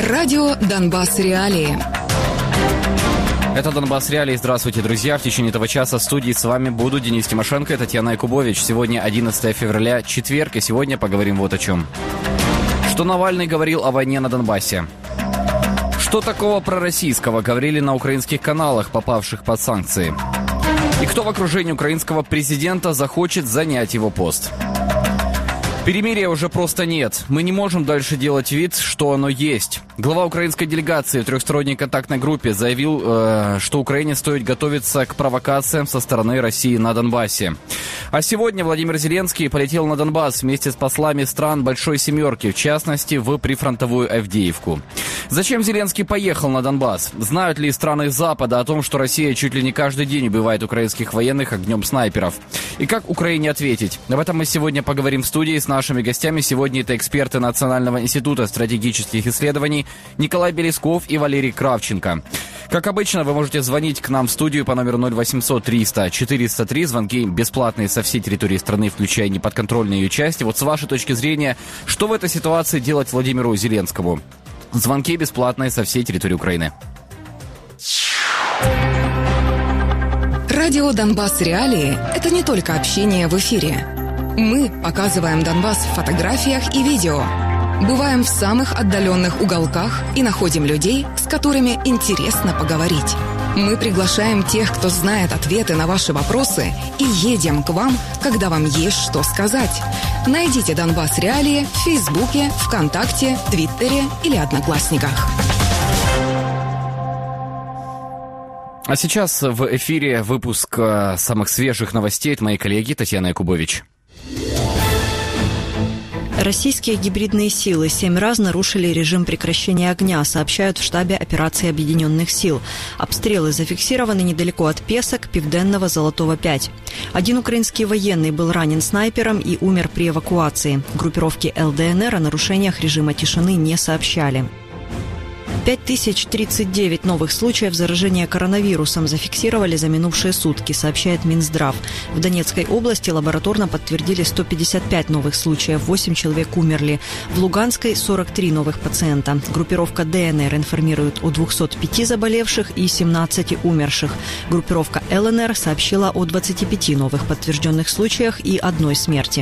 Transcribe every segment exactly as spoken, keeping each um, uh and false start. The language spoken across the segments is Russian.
Радио «Донбасс. Реалии». Это «Донбасс. Реалии». Здравствуйте, друзья. В течение этого часа в студии с вами буду Денис Тимошенко и Татьяна Якубович. Сегодня одиннадцатое февраля, четверг, и сегодня поговорим вот о чем. Что Навальный говорил о войне на Донбассе? Что такого пророссийского говорили на украинских каналах, попавших под санкции? И кто в окружении украинского президента захочет занять его пост? Перемирия уже просто нет. Мы не можем дальше делать вид, что оно есть. Глава украинской делегации в трехсторонней контактной группе заявил, э, что Украине стоит готовиться к провокациям со стороны России на Донбассе. А сегодня Владимир Зеленский полетел на Донбасс вместе с послами стран Большой Семерки, в частности, в прифронтовую Авдеевку. Зачем Зеленский поехал на Донбасс? Знают ли страны Запада о том, что Россия чуть ли не каждый день убивает украинских военных огнем снайперов? И как Украине ответить? Об этом мы сегодня поговорим в студии с нашими гостями. Сегодня это эксперты Национального института стратегических исследований Николай Белесков и Валерий Кравченко. Как обычно, вы можете звонить к нам в студию по номеру ноль восемьсот триста четыреста три. Звонки бесплатные со всей территории страны, включая неподконтрольные ее части. Вот с вашей точки зрения, что в этой ситуации делать Владимиру Зеленскому? Звонки бесплатные со всей территории Украины. Радио «Донбасс. Реалии» — это не только общение в эфире. Мы показываем Донбасс в фотографиях и видео. Бываем в самых отдаленных уголках и находим людей, с которыми интересно поговорить. Мы приглашаем тех, кто знает ответы на ваши вопросы, и едем к вам, когда вам есть что сказать. Найдите «Донбасс. Реалии» в Фейсбуке, ВКонтакте, Твиттере или Одноклассниках. А сейчас в эфире выпуск самых свежих новостей от моей коллеги Татьяны Якубович. Российские гибридные силы семь раз нарушили режим прекращения огня, сообщают в штабе операции Объединенных сил. Обстрелы зафиксированы недалеко от Песок, Південного, Золотого пять. Один украинский военный был ранен снайпером и умер при эвакуации. Группировки эл дэ эн эр о нарушениях режима тишины не сообщали. пять тысяч тридцать девять новых случаев заражения коронавирусом зафиксировали за минувшие сутки, сообщает Минздрав. В Донецкой области лабораторно подтвердили сто пятьдесят пять новых случаев, восемь человек умерли. В Луганской сорок три новых пациента. Группировка дэ эн эр информирует о двухстах пяти заболевших и семнадцати умерших. Группировка эл эн эр сообщила о двадцати пяти новых подтвержденных случаях и одной смерти.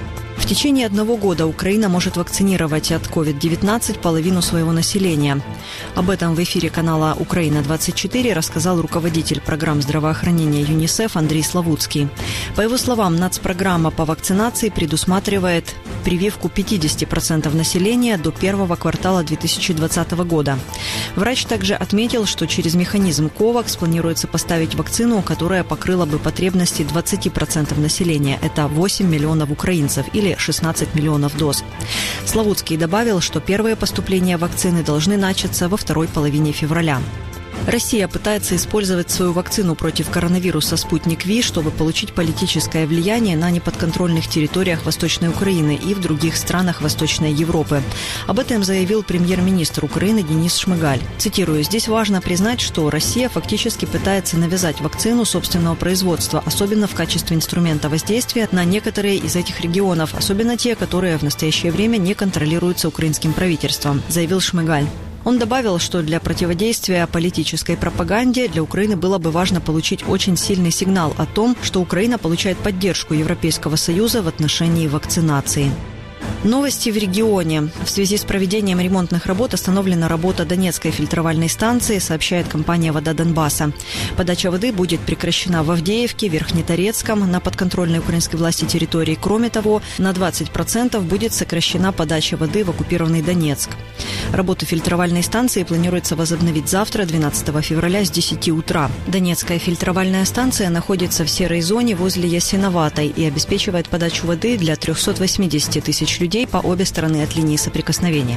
В течение одного года Украина может вакцинировать от ковид девятнадцать половину своего населения. Об этом в эфире канала «Украина-двадцать четыре» рассказал руководитель программ здравоохранения ЮНИСЕФ Андрей Славутский. По его словам, нацпрограмма по вакцинации предусматривает прививку пятидесяти процентов населения до первого квартала две тысячи двадцатого года. Врач также отметил, что через механизм ковакс планируется поставить вакцину, которая покрыла бы потребности двадцати процентов населения. Это восемь миллионов украинцев или шестнадцать миллионов доз. Славутский добавил, что первые поступления вакцины должны начаться во второй половине февраля. Россия пытается использовать свою вакцину против коронавируса «Спутник Ви», чтобы получить политическое влияние на неподконтрольных территориях Восточной Украины и в других странах Восточной Европы. Об этом заявил премьер-министр Украины Денис Шмыгаль. Цитирую: «Здесь важно признать, что Россия фактически пытается навязать вакцину собственного производства, особенно в качестве инструмента воздействия на некоторые из этих регионов, особенно те, которые в настоящее время не контролируются украинским правительством», заявил Шмыгаль. Он добавил, что для противодействия политической пропаганде для Украины было бы важно получить очень сильный сигнал о том, что Украина получает поддержку Европейского Союза в отношении вакцинации. Новости в регионе. В связи с проведением ремонтных работ остановлена работа Донецкой фильтровальной станции, сообщает компания «Вода Донбасса». Подача воды будет прекращена в Авдеевке, Верхнеторецком, на подконтрольной украинской власти территории. Кроме того, на двадцать процентов будет сокращена подача воды в оккупированный Донецк. Работу фильтровальной станции планируется возобновить завтра, двенадцатого февраля, с десяти утра. Донецкая фильтровальная станция находится в серой зоне возле Ясиноватой и обеспечивает подачу воды для трёхсот восьмидесяти тысяч людей по обе стороны от линии соприкосновения.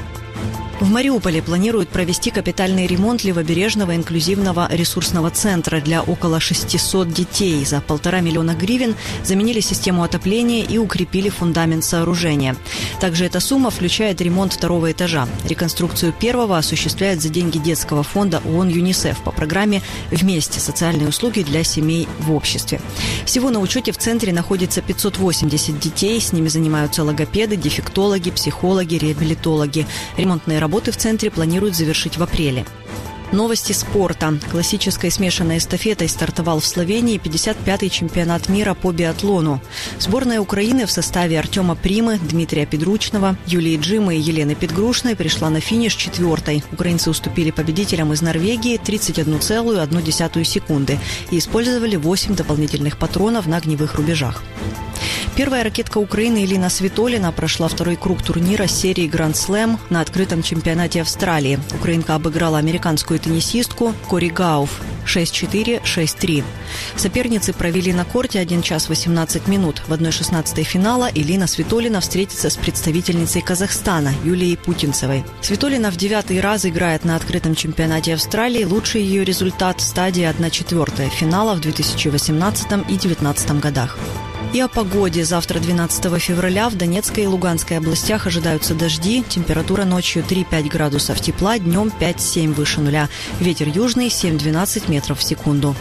В Мариуполе планируют провести капитальный ремонт левобережного инклюзивного ресурсного центра для около шестисот детей. За полтора миллиона гривен заменили систему отопления и укрепили фундамент сооружения. Также эта сумма включает ремонт второго этажа. Реконструкцию первого осуществляет за деньги детского фонда ООН ЮНИСЕФ по программе «Вместе. Социальные услуги для семей в обществе». Всего на учете в центре находится пятьсот восемьдесят детей. С ними занимаются логопеды, дефектологи, психологи, реабилитологи. Ремонтные Работы в центре планируют завершить в апреле. Новости спорта. Классической смешанной эстафетой стартовал в Словении пятьдесят пятый чемпионат мира по биатлону. Сборная Украины в составе Артема Примы, Дмитрия Педручного, Юлии Джимы и Елены Петгрушной пришла на финиш четвертой. Украинцы уступили победителям из Норвегии тридцать одну целую одну десятую секунды и использовали восемь дополнительных патронов на огневых рубежах. Первая ракетка Украины Элина Свитолина прошла второй круг турнира серии Гранд Слэм на открытом чемпионате Австралии. Украинка обыграла американскую теннисистку Кори Гауф шесть четыре - шесть три. Соперницы провели на корте один час восемнадцать минут. В одной шестнадцатой финала Элина Свитолина встретится с представительницей Казахстана Юлией Путинцевой. Свитолина в девятый раз играет на открытом чемпионате Австралии. Лучший ее результат в стадии одна четвертая финала в две тысячи восемнадцатом и две тысячи девятнадцатом годах. И о погоде. Завтра, двенадцатого февраля, в Донецкой и Луганской областях ожидаются дожди. Температура ночью три-пять градусов тепла, днем пять-семь выше нуля. Ветер южный семь-двенадцать метров в секунду.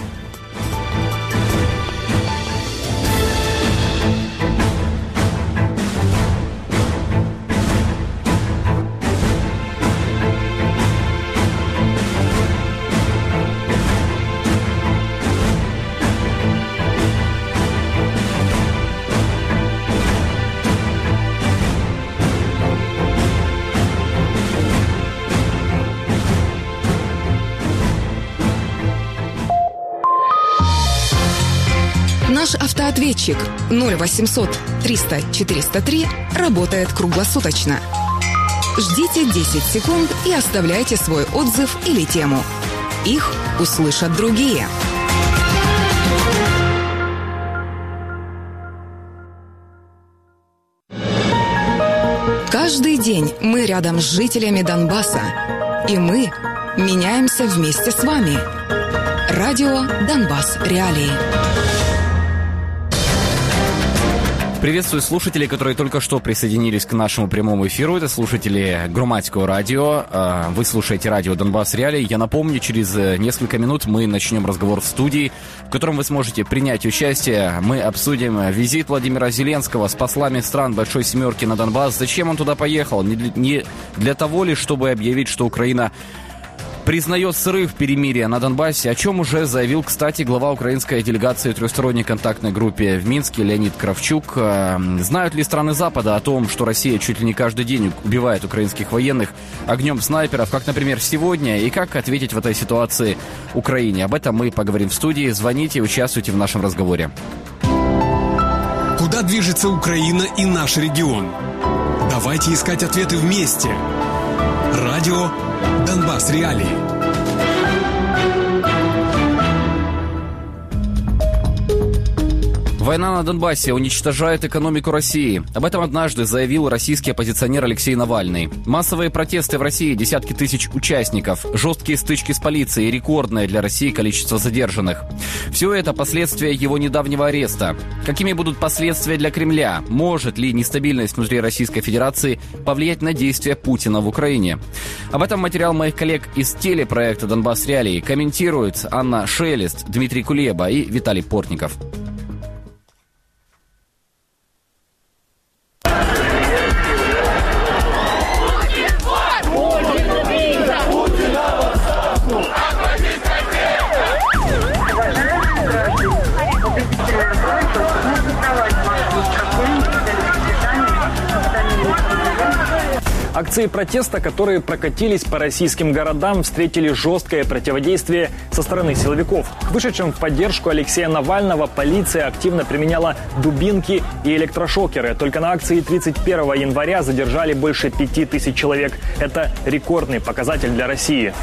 Наш автоответчик ноль восемьсот триста четыреста три работает круглосуточно. Ждите десять секунд и оставляйте свой отзыв или тему. Их услышат другие. Каждый день мы рядом с жителями Донбасса. И мы меняемся вместе с вами. Радио «Донбасс. Реалии». Приветствую слушателей, которые только что присоединились к нашему прямому эфиру. Это слушатели Громадского радио. Вы слушаете радио «Донбасс Реалии». Я напомню, через несколько минут мы начнем разговор в студии, в котором вы сможете принять участие. Мы обсудим визит Владимира Зеленского с послами стран Большой Семерки на Донбасс. Зачем он туда поехал? Не для того ли, чтобы объявить, что Украина признает срыв перемирия на Донбассе, о чем уже заявил, кстати, глава украинской делегации в трехсторонней контактной группе в Минске Леонид Кравчук. Знают ли страны Запада о том, что Россия чуть ли не каждый день убивает украинских военных огнем снайперов, как, например, сегодня, и как ответить в этой ситуации Украине? Об этом мы поговорим в студии. Звоните, участвуйте в нашем разговоре. Куда движется Украина и наш регион? Давайте искать ответы вместе. Радио «Донбасс Реалии». Война на Донбассе уничтожает экономику России. Об этом однажды заявил российский оппозиционер Алексей Навальный. Массовые протесты в России, десятки тысяч участников, жесткие стычки с полицией, рекордное для России количество задержанных. Все это последствия его недавнего ареста. Какими будут последствия для Кремля? Может ли нестабильность внутри Российской Федерации повлиять на действия Путина в Украине? Об этом материал моих коллег из телепроекта «Донбасс Реалии» комментируют Анна Шелест, Дмитрий Кулеба и Виталий Портников. Акции протеста, которые прокатились по российским городам, встретили жесткое противодействие со стороны силовиков. К вышедшим в поддержку Алексея Навального полиция активно применяла дубинки и электрошокеры. Только на акции тридцать первого января задержали больше пяти тысяч человек. Это рекордный показатель для России.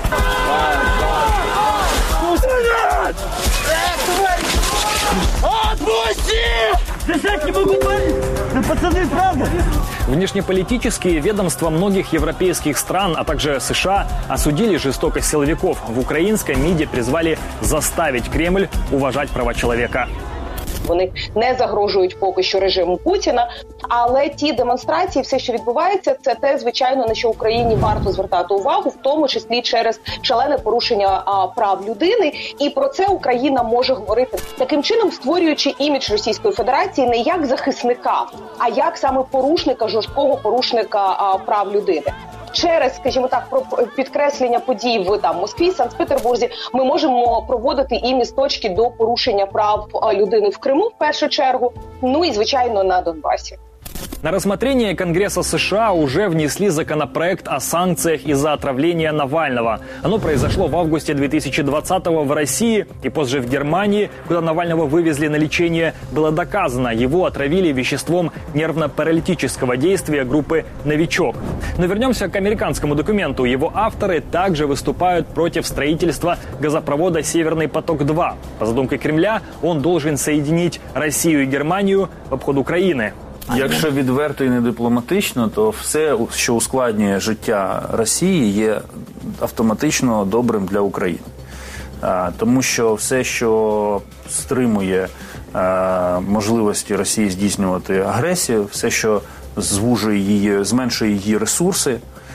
Внешнеполитические ведомства многих европейских стран, а также США, осудили жестокость силовиков. В украинском МИДе призвали заставить Кремль уважать права человека. Вони не загрожують поки що режиму Путіна, але ті демонстрації, все, що відбувається, це те, звичайно, на що Україні варто звертати увагу, в тому числі через шалене порушення а, прав людини. І про це Україна може говорити таким чином, створюючи імідж Російської Федерації не як захисника, а як саме порушника, жорсткого порушника а, прав людини. через, скажімо так, про підкреслення подій в там Москві, Санкт-Петербурзі, ми можемо проводити і місточки до порушення прав людини в Криму в першу чергу, ну і звичайно на Донбасі. На рассмотрение Конгресса США уже внесли законопроект о санкциях из-за отравления Навального. Оно произошло в августе две тысячи двадцатого в России и позже в Германии, куда Навального вывезли на лечение. Было доказано, его отравили веществом нервно-паралитического действия группы «Новичок». Но вернемся к американскому документу. Его авторы также выступают против строительства газопровода «Северный поток-два». По задумке Кремля, он должен соединить Россию и Германию в обход Украины. Якщо відверто і не дипломатично, то все, що ускладнює життя Росії, є автоматично добрим для України. Тому що все, що стримує можливості Росії здійснювати агресію, все, що звужує її, зменшує її ресурси,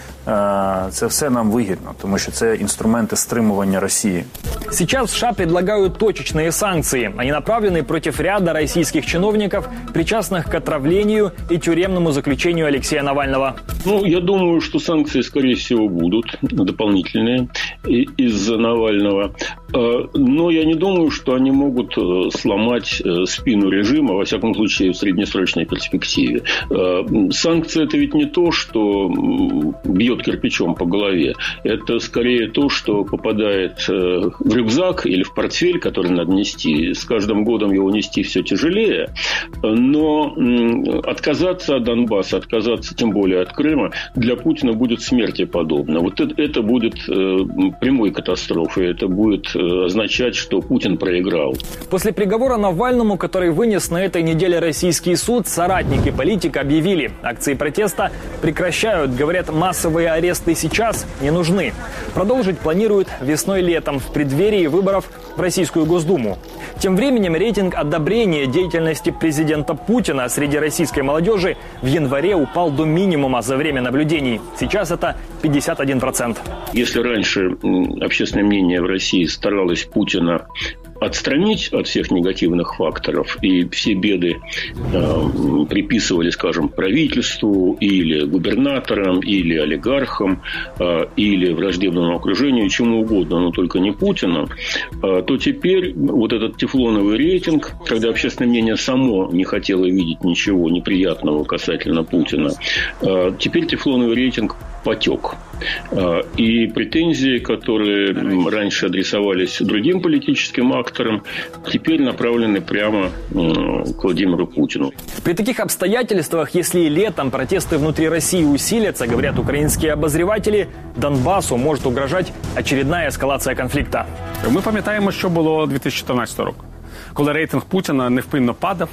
це все нам вигідно, тому що це інструменти стримування России. Сейчас в США предлагают точечные санкции. Они направлены против ряда российских чиновников, причастных к отравлению и тюремному заключению Алексея Навального. Ну, я думаю, что санкции, скорее всего, будут дополнительные из-за Навального. Но я не думаю, что они могут сломать спину режима, во всяком случае, в среднесрочной перспективе. Санкции – это ведь не то, что бьет кирпичом по голове. Это скорее то, что попадает в рюкзак или в портфель, который надо нести. С каждым годом его нести все тяжелее. Но отказаться от Донбасса, отказаться тем более от Крыма, для Путина будет смерти подобно. Вот это, это будет прямой катастрофой. Это будет означать, что Путин проиграл. После приговора Навальному, который вынес на этой неделе российский суд, соратники политика объявили, акции протеста прекращают. Говорят, массовые аресты сейчас не нужны. Продолжить планируют весной-летом в преддверии выборов в Российскую Госдуму. Тем временем рейтинг одобрения деятельности президента Путина среди российской молодежи в январе упал до минимума за время наблюдений. Сейчас это пятьдесят один процент. Если раньше общественное мнение в России старалось Путина отстранить от всех негативных факторов, и все беды э, приписывали, скажем, правительству или губернаторам, или олигархам, э, или враждебному окружению, чему угодно, но только не Путину, э, то теперь вот этот тефлоновый рейтинг, когда общественное мнение само не хотело видеть ничего неприятного касательно Путина, э, теперь тефлоновый рейтинг потек. И претензии, которые раньше адресовались другим политическим акторам, теперь направлены прямо к Владимиру Путину. При таких обстоятельствах, если и летом протесты внутри России усилятся, говорят украинские обозреватели, Донбассу может угрожать очередная эскалация конфликта. Ми пам'ятаємо, що було дві тисячі чотирнадцятого року, коли рейтинг Путіна невпинно падав,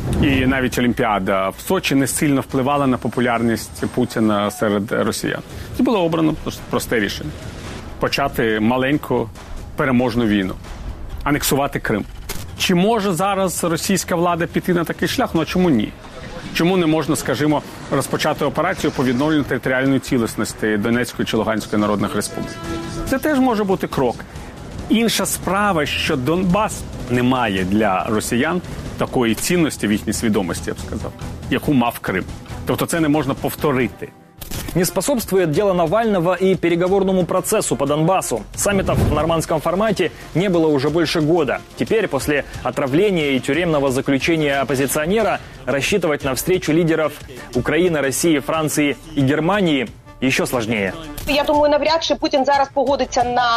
і навіть Олімпіада в Сочі не сильно впливала на популярність Путіна серед росіян. І було обрано просте рішення – почати маленьку переможну війну, анексувати Крим. Чи може зараз російська влада піти на такий шлях? Ну, а чому ні? Чому не можна, скажімо, розпочати операцію по відновленню територіальної цілісності Донецької чи Луганської народних республік? Це теж може бути крок. Інша справа, що Донбас не має для росіян такої цінності в їхній свідомості, я б сказав, яку мав Крим. Тобто це не можна повторити. Не способствует дело Навального и переговорному процессу по Донбассу. Саммитов в нормандском формате не было уже больше года. Теперь, после отравления и тюремного заключения оппозиционера, рассчитывать на встречу лидеров Украины, России, Франции и Германии ще сложніше. Я думаю, навряд чи Путін зараз погодиться на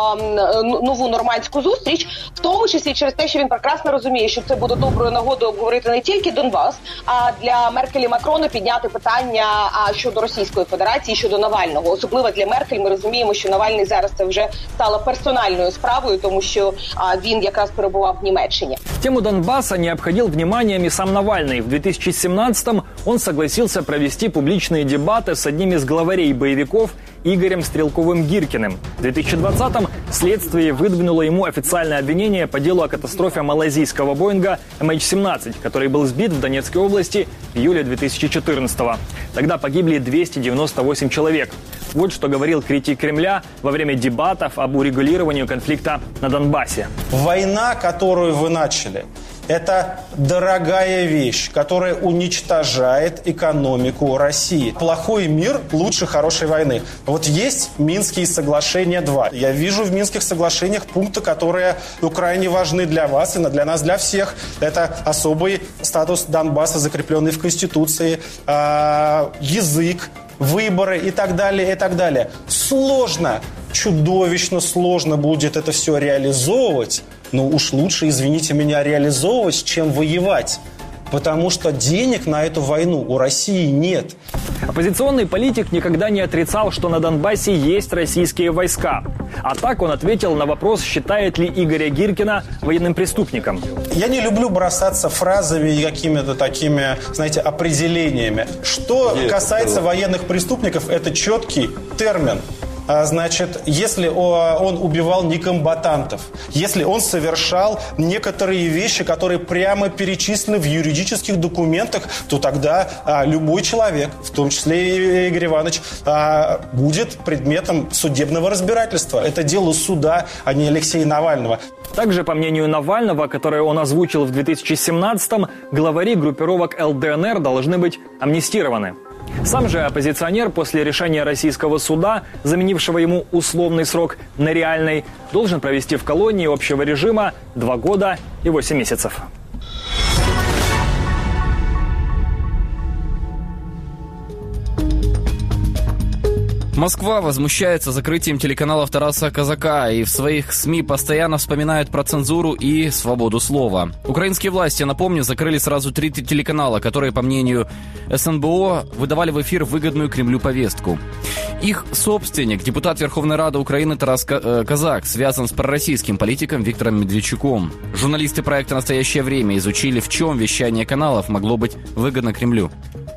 е, нову нормандську зустріч, в тому числі через те, що він прекрасно розуміє, що це буде доброю нагодою обговорити не тільки Донбас, а для Меркель і Макрона підняти питання а, щодо Російської Федерації, щодо Навального. Особливо для Меркель ми розуміємо, що Навальний зараз це вже стало персональною справою, тому що а, він якраз перебував в Німеччині. Тему Донбасса не обходил вниманием и сам Навальный. В две тысячи семнадцатом он согласился провести публичные дебаты с одним из главарей боевиков Игорем Стрелковым-Гиркиным. В две тысячи двадцатом следствие выдвинуло ему официальное обвинение по делу о катастрофе малайзийского Боинга эм эйч семнадцать, который был сбит в Донецкой области в июле две тысячи четырнадцатого. Тогда погибли двести девяносто восемь человек. Вот что говорил критик Кремля во время дебатов об урегулировании конфликта на Донбассе. Война, которую вы начали, Это дорогая вещь, которая уничтожает экономику России. Плохой мир лучше хорошей войны. Вот есть Минские соглашения два. Я вижу в Минских соглашениях пункты, которые ну, крайне важны для вас и для нас, для всех. Это особый статус Донбасса, закрепленный в Конституции, э, язык, выборы и так далее, и так далее. Сложно, чудовищно сложно будет это все реализовывать. Но уж лучше, извините меня, реализовывать, чем воевать. Потому что денег на эту войну у России нет. Оппозиционный политик никогда не отрицал, что на Донбассе есть российские войска. А так он ответил на вопрос, считает ли Игоря Гиркина военным преступником. Я не люблю бросаться фразами и какими-то такими, знаете, определениями. Что касается военных преступников, это четкий термин. Значит, если он убивал некомбатантов, если он совершал некоторые вещи, которые прямо перечислены в юридических документах, то тогда а, любой человек, в том числе и Игорь Иванович, а, будет предметом судебного разбирательства. Это дело суда, а не Алексея Навального. Также, по мнению Навального, которое он озвучил в две тысячи семнадцатом, главари группировок эл дэ эн эр должны быть амнистированы. Сам же оппозиционер после решения российского суда, заменившего ему условный срок на реальный, должен провести в колонии общего режима два года и восемь месяцев. Москва возмущается закрытием телеканалов Тараса Казака и в своих СМИ постоянно вспоминают про цензуру и свободу слова. Украинские власти, напомню, закрыли сразу три телеканала, которые, по мнению эс эн бэ о, выдавали в эфир выгодную Кремлю повестку. Их собственник, депутат Верховной Рады Украины Тарас Казак, связан с пророссийским политиком Виктором Медведчуком. Журналисты проекта «Настоящее время» изучили, в чем вещание каналов могло быть выгодно Кремлю.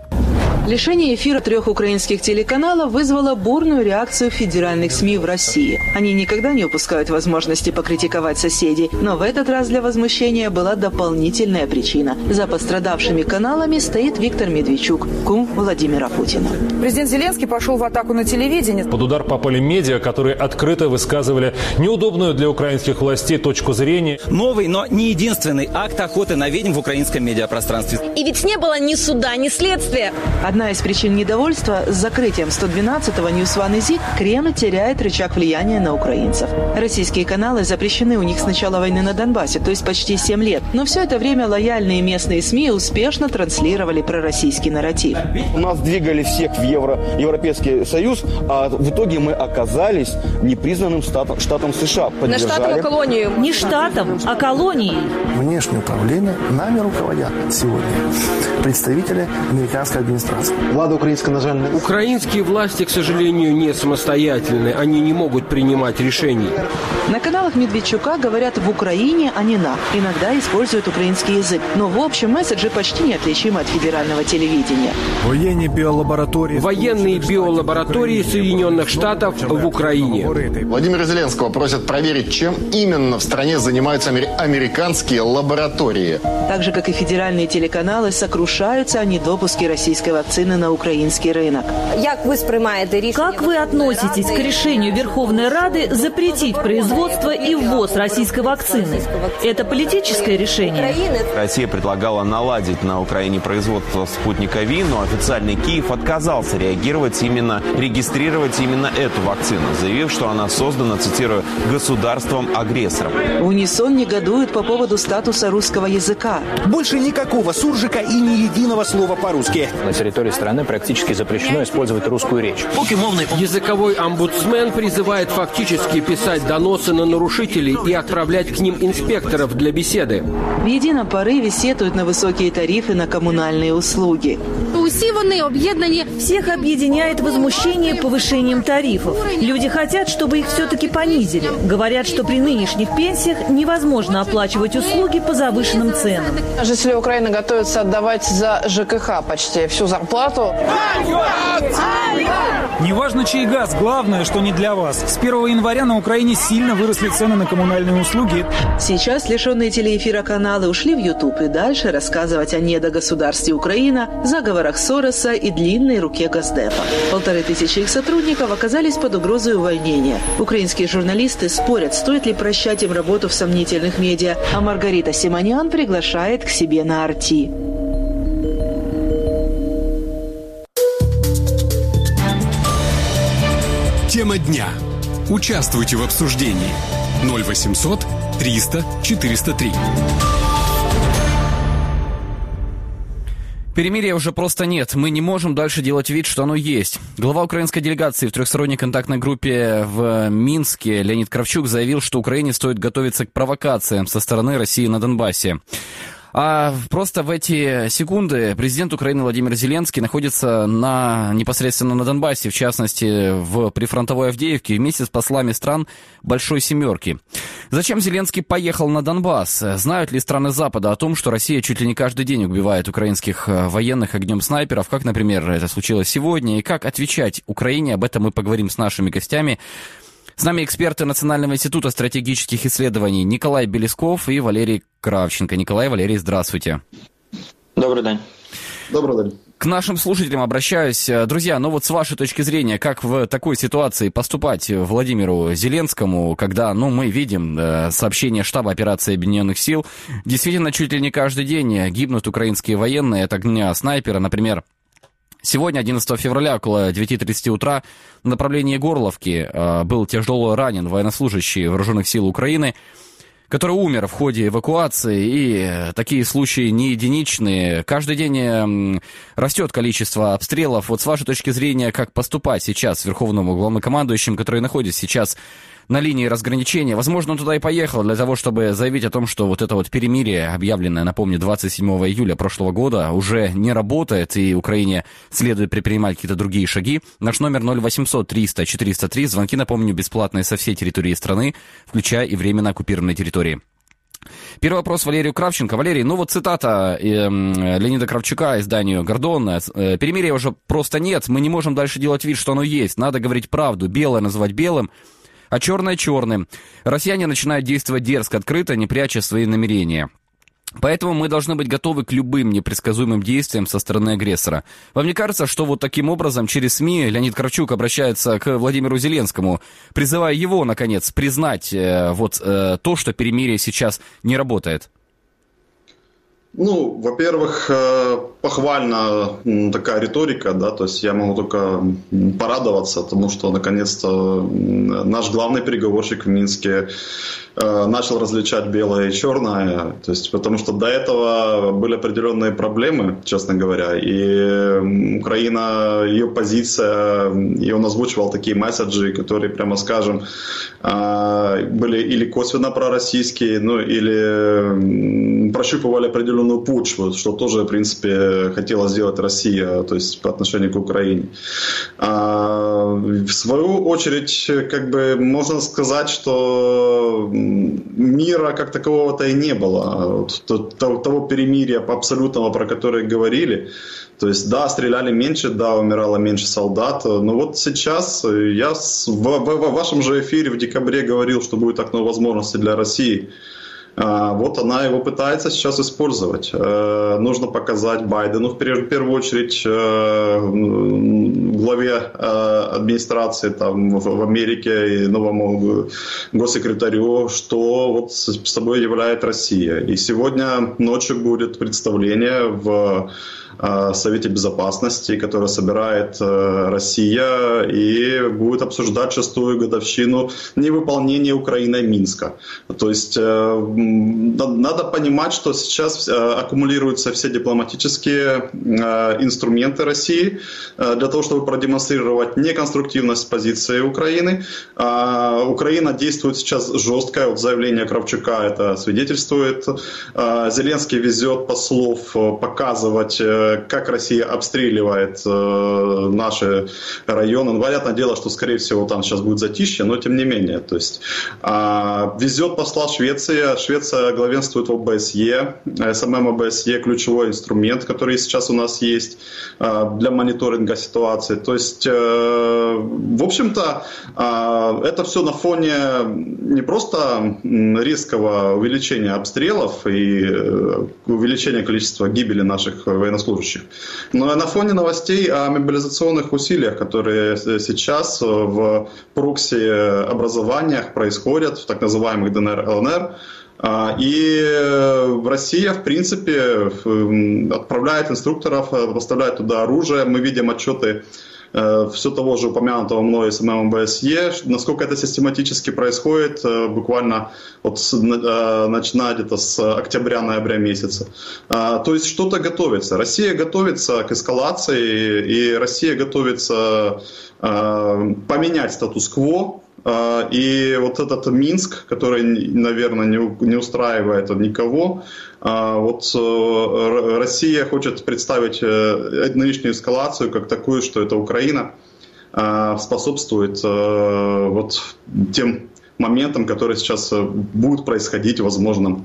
Лишение эфира трех украинских телеканалов вызвало бурную реакцию федеральных СМИ в России. Они никогда не упускают возможности покритиковать соседей, но в этот раз для возмущения была дополнительная причина. За пострадавшими каналами стоит Виктор Медведчук, кум Владимира Путина. Президент Зеленский пошел в атаку на телевидение. Под удар попали медиа, которые открыто высказывали неудобную для украинских властей точку зрения. Новый, но не единственный акт охоты на ведьм в украинском медиапространстве. И ведь не было ни суда, ни следствия. Одна из причин недовольства – с закрытием сто двенадцатого Ньюс Ван и ЗИК Кремль теряет рычаг влияния на украинцев. Российские каналы запрещены у них с начала войны на Донбассе, то есть почти семь лет. Но все это время лояльные местные СМИ успешно транслировали пророссийский нарратив. У нас двигали всех в Евро, Европейский Союз, а в итоге мы оказались непризнанным штатом, штатом США. На штатом, а колонию. Не штатом, а колонией. Внешнее управление нами руководят сегодня представители американской администрации. Влада украинская, на жаль, не... Украинские власти, к сожалению, не самостоятельны. Они не могут принимать решений. На каналах Медведчука говорят в Украине, а не на. Иногда используют украинский язык. Но в общем месседжи почти неотличимы от федерального телевидения. Военные биолаборатории... Военные биолаборатории Соединенных Штатов в Украине. Владимира Зеленского просят проверить, чем именно в стране занимаются американские лаборатории. Так же, как и федеральные телеканалы, сокрушаются о недопуске российской вакцины на украинский рынок. Как вы сприймаєте Как вы относитесь к решению Верховной Рады запретить производство и ввоз российской вакцины? Это политическое решение? Россия предлагала наладить на Украине производство спутника Ви, но официальный Киев отказался реагировать именно, регистрировать именно эту вакцину, заявив, что она создана, цитирую, государством-агрессором. В унисон негодуют по поводу статуса русского языка. Больше никакого суржика и ни единого слова по-русски. На территории страны практически запрещено использовать русскую речь. Языковой омбудсмен призывает фактически писать доносы на нарушителей и отправлять к ним инспекторов для беседы. В едином порыве сетуют на высокие тарифы на коммунальные услуги. Усі вони об'єднані. Всех объединяет возмущение повышением тарифов. Люди хотят, чтобы их все-таки понизили. Говорят, что при нынешних пенсиях невозможно оплачивать услуги по завышенным ценам. Жители Украины готовятся отдавать за ЖКХ почти всю зарплату. зарплату. Неважно, чей газ, главное, что не для вас. С первого января на Украине сильно выросли цены на коммунальные услуги. Сейчас лишенные телеэфира каналы ушли в YouTube и дальше рассказывать о недогосударстве Украина, заговорах Сороса и длинной руке Госдепа. Полторы тысячи их сотрудников оказались под угрозой увольнения. Украинские журналисты спорят, стоит ли прощать им работу в сомнительных медиа, а Маргарита Симонян приглашает к себе на Арти. Тема дня. Участвуйте в обсуждении. ноль восемьсот триста четыреста три. Перемирия уже просто нет. Мы не можем дальше делать вид, что оно есть. Глава украинской делегации в трехсторонней контактной группе в Минске Леонид Кравчук заявил, что Украине стоит готовиться к провокациям со стороны России на Донбассе. А просто в эти секунды президент Украины Владимир Зеленский находится на, непосредственно на Донбассе, в частности, в прифронтовой Авдеевке, вместе с послами стран Большой Семерки. Зачем Зеленский поехал на Донбасс? Знают ли страны Запада о том, что Россия чуть ли не каждый день убивает украинских военных огнем снайперов, как, например, это случилось сегодня, и как отвечать Украине? Об этом мы поговорим с нашими гостями. С нами эксперты Национального института стратегических исследований Николай Белесков и Валерий Кравченко. Николай, Валерий, здравствуйте. Добрый день. Добрый день. К нашим слушателям обращаюсь. Друзья, ну вот с вашей точки зрения, как в такой ситуации поступать Владимиру Зеленскому, когда, ну, мы видим э, сообщение штаба операции Объединенных сил, действительно, чуть ли не каждый день гибнут украинские военные от огня снайпера, например, сегодня, одиннадцатого февраля, около девяти тридцати утра, в направлении Горловки э, был тяжело ранен военнослужащий Вооруженных сил Украины, который умер в ходе эвакуации, и такие случаи не единичные. Каждый день э, растет количество обстрелов. Вот с вашей точки зрения, как поступать сейчас верховному главнокомандующему, который находится сейчас на линии разграничения? Возможно, он туда и поехал для того, чтобы заявить о том, что вот это вот перемирие, объявленное, напомню, двадцать седьмого июля прошлого года, уже не работает, и Украине следует предпринимать какие-то другие шаги. Наш номер ноль восемьсот триста четыреста три. Звонки, напомню, бесплатные со всей территории страны, включая и временно оккупированные территории. Первый вопрос Валерию Кравченко. Валерий, ну вот цитата э, Леонида Кравчука изданию «Гордон». Э, «Перемирия уже просто нет, мы не можем дальше делать вид, что оно есть. Надо говорить правду, белое называть белым, а черное черным. Россияне начинают действовать дерзко, открыто, не пряча свои намерения. Поэтому мы должны быть готовы к любым непредсказуемым действиям со стороны агрессора». Вам не кажется, что вот таким образом через СМИ Леонид Кравчук обращается к Владимиру Зеленскому, призывая его, наконец, признать э, вот э, то, что перемирие сейчас не работает? Ну, во-первых, похвальна такая риторика, да, то есть я могу только порадоваться тому, что наконец-то наш главный переговорщик в Минске начал различать белое и черное, то есть потому что до этого были определенные проблемы, честно говоря, и Украина, ее позиция, и он озвучивал такие месседжи, которые, прямо скажем, были или косвенно пророссийские, ну или прощупывали определенную почву, что тоже, в принципе, хотела сделать Россия, то есть по отношению к Украине. В свою очередь, как бы можно сказать, что мира как такового-то и не было. Того перемирия абсолютного, про которое говорили. То есть, да, стреляли меньше, да, умирало меньше солдат. Но вот сейчас я в, в, в вашем же эфире в декабре говорил, что будет окно возможностей для России. Вот она его пытается сейчас использовать. Нужно показать Байдену, в первую очередь, главе администрации там, в Америке и новому госсекретарю, что вот собой является Россия. И сегодня ночью будет представление в Совете Безопасности, который собирает Россия, и будет обсуждать шестую годовщину невыполнения Украиной Минска. То есть надо понимать, что сейчас аккумулируются все дипломатические инструменты России для того, чтобы продемонстрировать неконструктивность позиции Украины. Украина действует сейчас жестко, вот заявление Кравчука это свидетельствует. Зеленский везет послов показывать, как Россия обстреливает э, наши районы. Ну, понятное дело, что, скорее всего, там сейчас будет затишье, но тем не менее. То есть, э, везет посла Швеции. Швеция главенствует в ОБСЕ. СММ ОБСЕ – ключевой инструмент, который сейчас у нас есть для мониторинга ситуации. То есть, в общем-то, это все на фоне не просто резкого увеличения обстрелов и увеличения количества гибели наших военнослужащих, но и на фоне новостей о мобилизационных усилиях, которые сейчас в прокси-образованиях происходят, в так называемых ДНР, ЛНР. И Россия, в принципе, отправляет инструкторов, поставляет туда оружие. Мы видим отчеты все того же упомянутого мной СММ ОБСЕ, насколько это систематически происходит, буквально вот начиная где-то с октября-ноября месяца. То есть что-то готовится. Россия готовится к эскалации, и Россия готовится поменять статус-кво. И вот этот Минск, который, наверное, не устраивает никого, вот Россия хочет представить нынешнюю эскалацию как такую, что это Украина способствует вот тем моментам, которые сейчас будут происходить, возможно,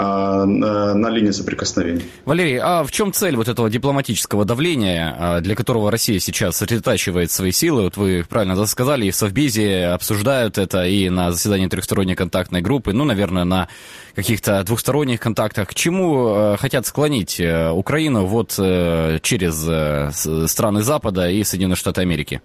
на линии соприкосновения. Валерий, а в чем цель вот этого дипломатического давления, для которого Россия сейчас сосредотачивает свои силы? Вот вы правильно сказали, и в Совбезе обсуждают это, и на заседании трехсторонней контактной группы, ну, наверное, на каких-то двухсторонних контактах. К чему хотят склонить Украину вот через страны Запада и Соединенные Штаты Америки?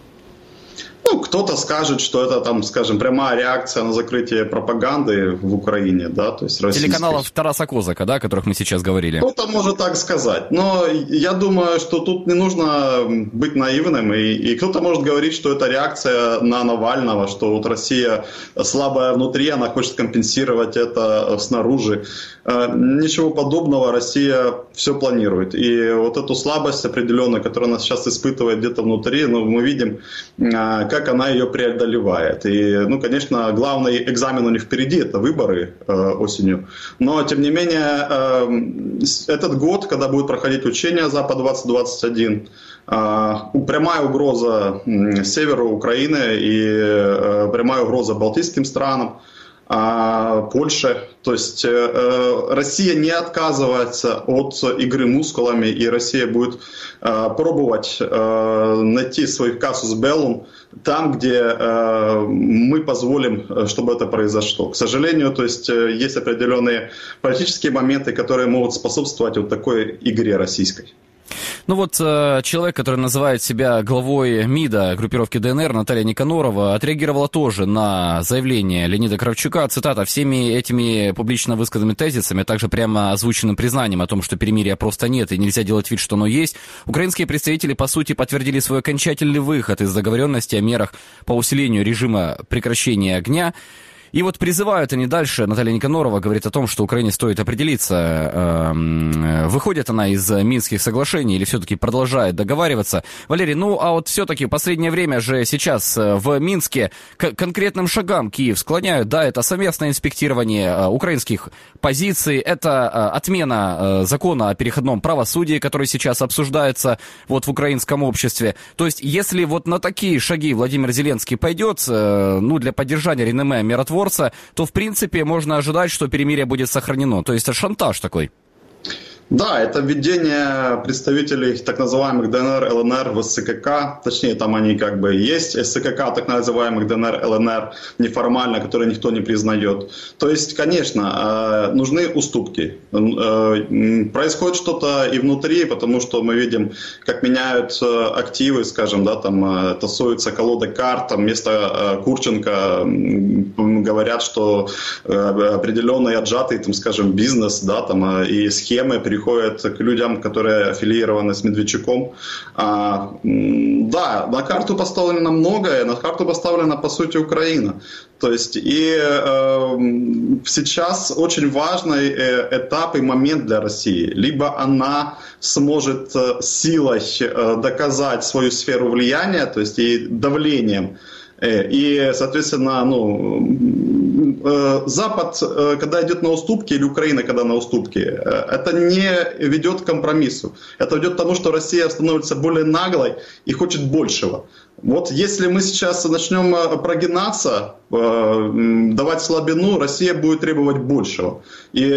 Ну, кто-то скажет, что это, там, скажем, прямая реакция на закрытие пропаганды в Украине, да, то есть российской. Телеканалов Тараса Козака, да, о которых мы сейчас говорили. Кто-то может так сказать, но я думаю, что тут не нужно быть наивным, и, и кто-то может говорить, что это реакция на Навального, что вот Россия слабая внутри, она хочет компенсировать это снаружи. Ничего подобного, Россия все планирует, и вот эту слабость определенную, которую она сейчас испытывает где-то внутри, ну, мы видим, как она ее преодолевает. И, ну, конечно, главный экзамен у них впереди, это выборы э, осенью. Но, тем не менее, э, этот год, когда будет проходить учение Запад двадцать двадцать один, э, прямая угроза э, северу Украины и э, прямая угроза балтийским странам, Польше. То есть э, Россия не отказывается от игры мускулами, и Россия будет э, пробовать э, найти свой казус беллум там, где э, мы позволим, чтобы это произошло. К сожалению, то есть э, есть определенные политические моменты, которые могут способствовать вот такой игре российской. Ну вот э, человек, который называет себя главой МИДа группировки ДНР, Наталья Никанорова, отреагировала тоже на заявление Леонида Кравчука, цитата: «Всеми этими публично высказанными тезисами, а также прямо озвученным признанием о том, что перемирия просто нет и нельзя делать вид, что оно есть, украинские представители, по сути, подтвердили свой окончательный выход из договоренности о мерах по усилению режима прекращения огня». И вот призывают они дальше, Наталья Никанорова говорит о том, что Украине стоит определиться, э, выходит она из Минских соглашений или все-таки продолжает договариваться. Валерий, ну а вот все-таки в последнее время же сейчас в Минске к конкретным шагам Киев склоняют, да, это совместное инспектирование украинских позиций, это отмена закона о переходном правосудии, который сейчас обсуждается вот в украинском обществе. То есть, если вот на такие шаги Владимир Зеленский пойдет, ну, для поддержания реноме миротворца, то, в принципе, можно ожидать, что перемирие будет сохранено. То есть это шантаж такой. Да, это введение представителей так называемых ДНР, ЛНР в СЦКК, точнее там они как бы есть, СЦКК так называемых ДНР, ЛНР неформально, которые никто не признает. То есть, конечно, нужны уступки. Происходит что-то и внутри, потому что мы видим, как меняют активы, скажем, да, там тасуются колоды карт, там вместо Курченко говорят, что определенный отжатый, там, скажем, бизнес, да, там и схемы переходят приходят к людям, которые аффилированы с Медведчуком. А, да, на карту поставлено многое, на карту поставлена, по сути, Украина. То есть и э, сейчас очень важный этап и момент для России. Либо она сможет силой доказать свою сферу влияния, то есть и давлением, и, соответственно, ну, Запад, когда идет на уступки, или Украина, когда на уступки, это не ведет к компромиссу. Это ведет к тому, что Россия становится более наглой и хочет большего. Вот если мы сейчас начнем прогинаться, давать слабину, Россия будет требовать большего. И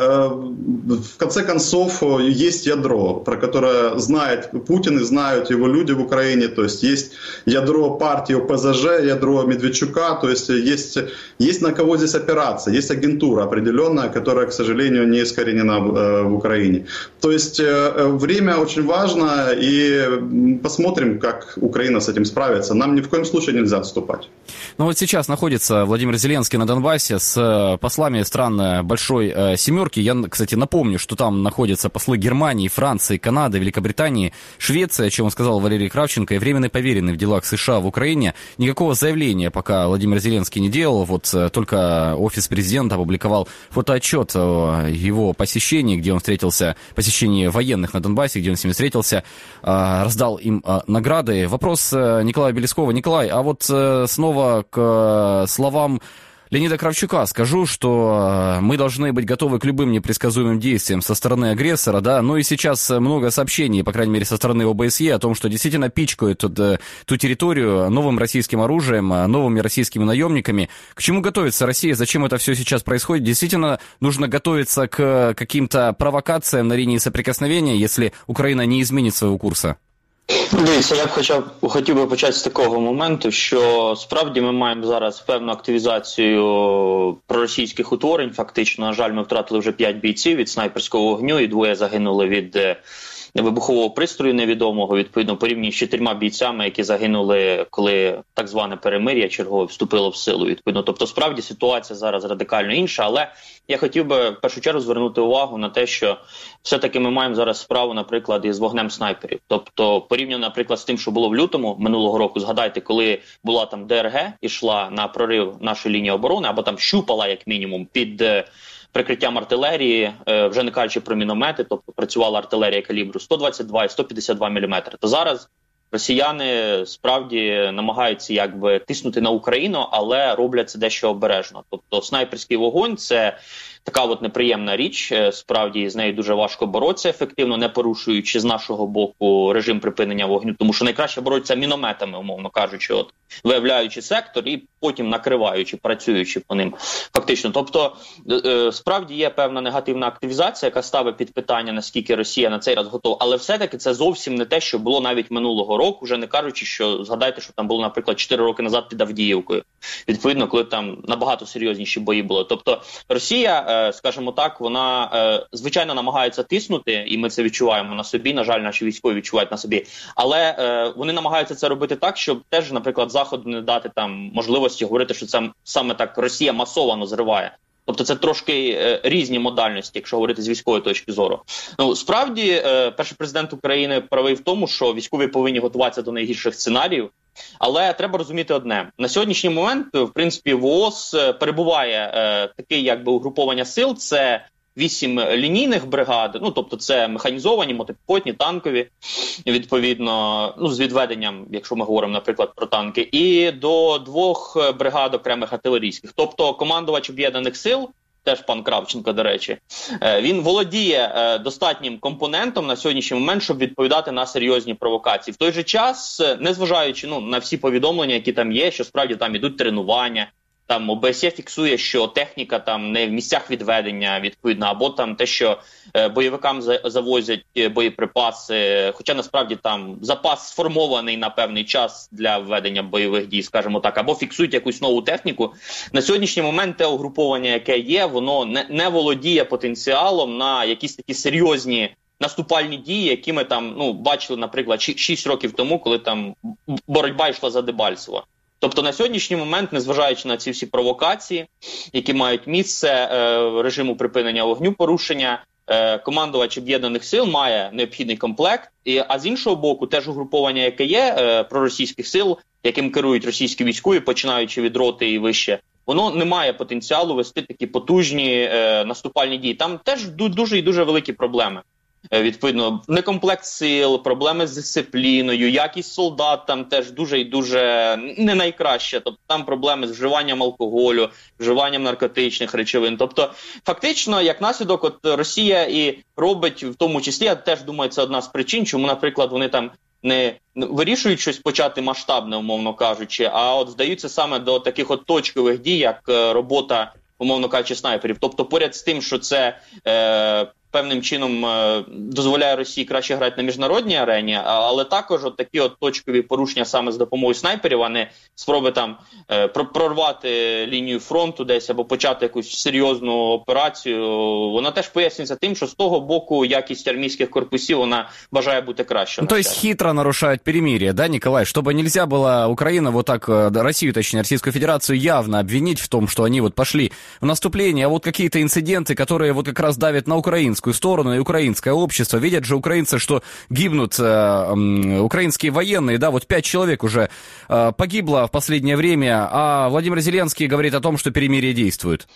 в конце концов есть ядро, про которое знает Путин и знают его люди в Украине. То есть есть ядро партии ОПЗЖ, ядро Медведчука, то есть есть, есть на кого здесь опираться. Есть агентура определенная, которая, к сожалению, не искоренена в Украине. То есть время очень важно, и посмотрим, как Украина с этим справится. Нам ни в коем случае нельзя отступать. Ну вот сейчас находится Владимир Зеленский на Донбассе с послами стран Большой э, Семерки. Я, кстати, напомню, что там находятся послы Германии, Франции, Канады, Великобритании, Швеции, о чем сказал Валерий Кравченко, и временный поверенный в делах США в Украине. Никакого заявления пока Владимир Зеленский не делал. Вот э, только офис президента опубликовал фотоотчет о его посещении, где он встретился, посещении военных на Донбассе, где он с ними встретился, э, раздал им э, награды. Вопрос э, Николая Белескова. Николай, а вот э, снова к словам Леонида Кравчука скажу, что мы должны быть готовы к любым непредсказуемым действиям со стороны агрессора, да, но и сейчас много сообщений, по крайней мере, со стороны ОБСЕ о том, что действительно пичкают ту, ту территорию новым российским оружием, новыми российскими наемниками. К чему готовится Россия? Зачем это все сейчас происходит? Действительно нужно готовиться к каким-то провокациям на линии соприкосновения, если Украина не изменит своего курса? Дивіться, я б хоча б хотів би почати з такого моменту, що справді ми маємо зараз певну активізацію проросійських утворень. Фактично, на жаль, ми втратили вже п'ять бійців від снайперського вогню і двоє загинули від вибухового пристрою невідомого, відповідно, порівняно з чотирма бійцями, які загинули, коли так зване перемир'я чергове вступило в силу. Відповідно, тобто, справді ситуація зараз радикально інша, але я хотів би в першу чергу звернути увагу на те, що все-таки ми маємо зараз справу, наприклад, із вогнем снайперів. Тобто, порівняно, наприклад, з тим, що було в лютому минулого року, згадайте, коли була там ДРГ, ішла на прорив нашої лінії оборони, або там щупала, як мінімум, під прикриттям артилерії, вже не кажучи про міномети, тобто працювала артилерія калібру сто двадцять два і сто п'ятдесят два міліметри. То зараз росіяни справді намагаються якби тиснути на Україну, але роблять це дещо обережно. Тобто снайперський вогонь – це така от неприємна річ, справді з нею дуже важко боротися ефективно, не порушуючи з нашого боку режим припинення вогню, тому що найкраще боротися мінометами, умовно кажучи, от виявляючи сектор і потім накриваючи, працюючи по ним фактично. Тобто справді є певна негативна активізація, яка ставить під питання, наскільки Росія на цей раз готова, але все-таки це зовсім не те, що було навіть минулого року, вже не кажучи, що згадайте, що там було, наприклад, чотири роки назад під Авдіївкою, відповідно, коли там набагато серйозніші бої були. Тобто Росія, скажімо так, вона, звичайно, намагається тиснути, і ми це відчуваємо на собі, на жаль, наші військові відчувають на собі, але вони намагаються це робити так, щоб теж, наприклад, Заходу не дати там можливості говорити, що це саме так Росія масово зриває. Тобто це трошки е, різні модальності, якщо говорити з військової точки зору. Ну, справді, е, перший президент України правий в тому, що військові повинні готуватися до найгірших сценаріїв, але треба розуміти одне. На сьогоднішній момент, в принципі, в ООС перебуває е, таке якби угруповання сил, це вісім лінійних бригад, ну, тобто це механізовані, мотопіхотні, танкові, відповідно, ну, з відведенням, якщо ми говоримо, наприклад, про танки, і до двох бригад окремих артилерійських. Тобто командувач об'єднаних сил, теж пан Кравченко, до речі, він володіє достатнім компонентом на сьогоднішній момент, щоб відповідати на серйозні провокації. В той же час, незважаючи ну, на всі повідомлення, які там є, що справді там ідуть тренування, там ОБСЄ фіксує, що техніка там не в місцях відведення, відповідно, або там те, що е, бойовикам за, завозять боєприпаси, хоча насправді там запас сформований на певний час для введення бойових дій, скажімо так, або фіксують якусь нову техніку. На сьогоднішній момент те угруповання, яке є, воно не, не володіє потенціалом на якісь такі серйозні наступальні дії, які ми там ну, бачили, наприклад, шість років тому, коли там боротьба йшла за Дебальцево. Тобто на сьогоднішній момент, незважаючи на ці всі провокації, які мають місце е, режиму припинення вогню, порушення, е, командувач об'єднаних сил має необхідний комплект, і, а з іншого боку, теж угруповання, яке є, е, проросійських сил, яким керують російські військові, починаючи від роти і вище, воно не має потенціалу вести такі потужні е, наступальні дії. Там теж дуже і дуже великі проблеми. Відповідно, некомплект сил, проблеми з дисципліною, якість солдат там теж дуже і дуже не найкраща. Тобто там проблеми з вживанням алкоголю, вживанням наркотичних речовин. Тобто фактично, як наслідок, от Росія і робить, в тому числі, я теж думаю, це одна з причин, чому, наприклад, вони там не вирішують щось почати масштабне, умовно кажучи, а от вдаються саме до таких от точкових дій, як робота, умовно кажучи, снайперів. Тобто поряд з тим, що це е, певним чином е, дозволяє Росії краще грати на міжнародній арені, але також от такі от точкові порушення саме з допомогою снайперів, а не спроби там е, прорвати лінію фронту десь або почати якусь серйозну операцію, вона теж пояснюється тим, що з того боку якість армійських корпусів, вона бажає бути краще. Ну, то есть хитро нарушают перемирие, да, Николай? Чтобы нельзя было Украину вот так, Россию, точнее, Российскую Федерацию явно обвинить в том, что они вот пошли в наступление, а вот какие-то инциденты, которые вот как раз давят на украинскую сторону и украинское общество. Видят же украинцы, что гибнут э, э, украинские военные, да, вот пять человек уже э, погибло в последнее время, а Владимир Зеленский говорит о том, что перемирие действует.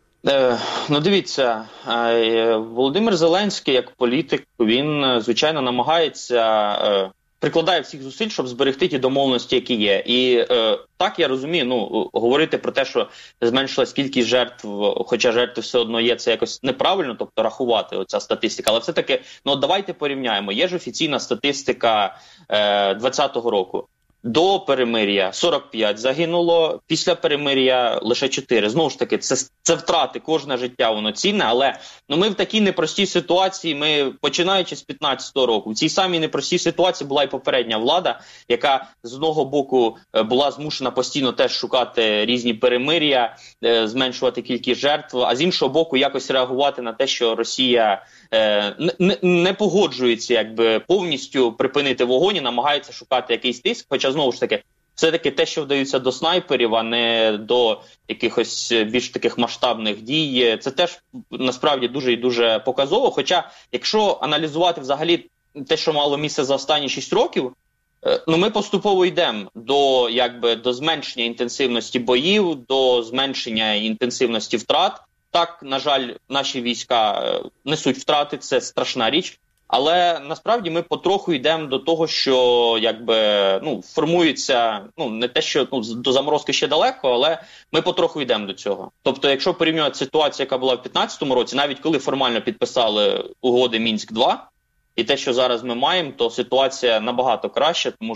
Е, ну, дивіться, е, Володимир Зеленський, як політик, він, звичайно, намагається, е, прикладає всіх зусиль, щоб зберегти ті домовленості, які є. І е, так, я розумію, ну, говорити про те, що зменшилась кількість жертв, хоча жертви все одно є, це якось неправильно, тобто рахувати оця статистика. Але все-таки, ну, давайте порівняємо. Є ж офіційна статистика е, двадцятого року. До перемир'я сорок п'ять загинуло, після перемир'я лише чотири. Знову ж таки, це, це втрати, кожне життя воно цінне, але ну, ми в такій непростій ситуації, ми починаючи з п'ятнадцятого року, в цій самій непростій ситуації була і попередня влада, яка з одного боку була змушена постійно теж шукати різні перемир'я, зменшувати кількість жертв, а з іншого боку якось реагувати на те, що Росія е, не, не погоджується якби повністю припинити вогонь і намагається шукати якийсь тиск, хоча знову ж таки, все-таки те, що вдаються до снайперів, а не до якихось більш таких масштабних дій, це теж насправді дуже і дуже показово. Хоча, якщо аналізувати взагалі те, що мало місце за останні шість років, ну ми поступово йдемо до, якби, до зменшення інтенсивності боїв, до зменшення інтенсивності втрат. Так, на жаль, наші війська несуть втрати, це страшна річ. Але насправді ми потроху йдемо до того, що якби ну формується, ну не те, що ну до заморозки ще далеко, але ми потроху йдемо до цього. Тобто, якщо порівнювати ситуацію, яка була в п'ятнадцятому році, навіть коли формально підписали угоди Мінськ два, і те, що зараз ми маємо, то ситуація набагато краща, тому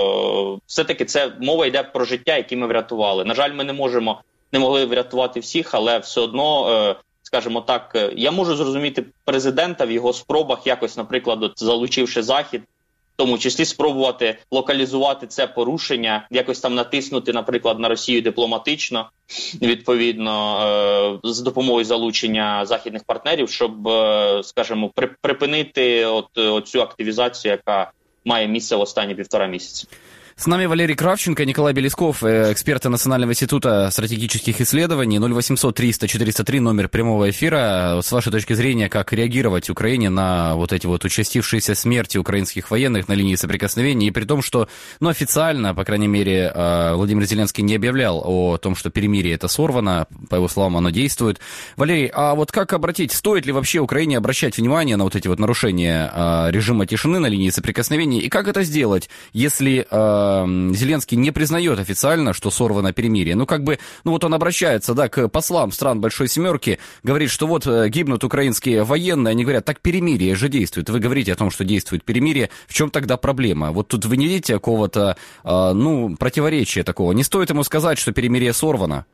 що все-таки це мова йде про життя, які ми врятували. На жаль, ми не можемо не могли врятувати всіх, але все одно. Е, Скажімо так, я можу зрозуміти президента в його спробах якось, наприклад, от, залучивши Захід, в тому числі спробувати локалізувати це порушення, якось там натиснути, наприклад, на Росію дипломатично, відповідно, е- з допомогою залучення західних партнерів, щоб, е- скажімо, при- припинити от, от цю активізацію, яка має місце в останні півтора місяці. С нами Валерий Кравченко, Николай Белесков, эксперты Национального института стратегических исследований. ноль восемьсот триста четыреста три, номер прямого эфира. С вашей точки зрения, как реагировать Украине на вот эти вот участившиеся смерти украинских военных на линии соприкосновения, и при том, что, ну, официально, по крайней мере, Владимир Зеленский не объявлял о том, что перемирие это сорвано, по его словам, оно действует. Валерий, а вот как обратить, стоит ли вообще Украине обращать внимание на вот эти вот нарушения режима тишины на линии соприкосновения, и как это сделать, если Зеленский не признает официально, что сорвано перемирие? Ну, как бы, ну вот он обращается, да, к послам стран Большой Семерки, говорит, что вот гибнут украинские военные, они говорят, так перемирие же действует. Вы говорите о том, что действует перемирие, в чем тогда проблема? Вот тут вы не видите какого-то, ну, противоречия такого? Не стоит ему сказать, что перемирие сорвано?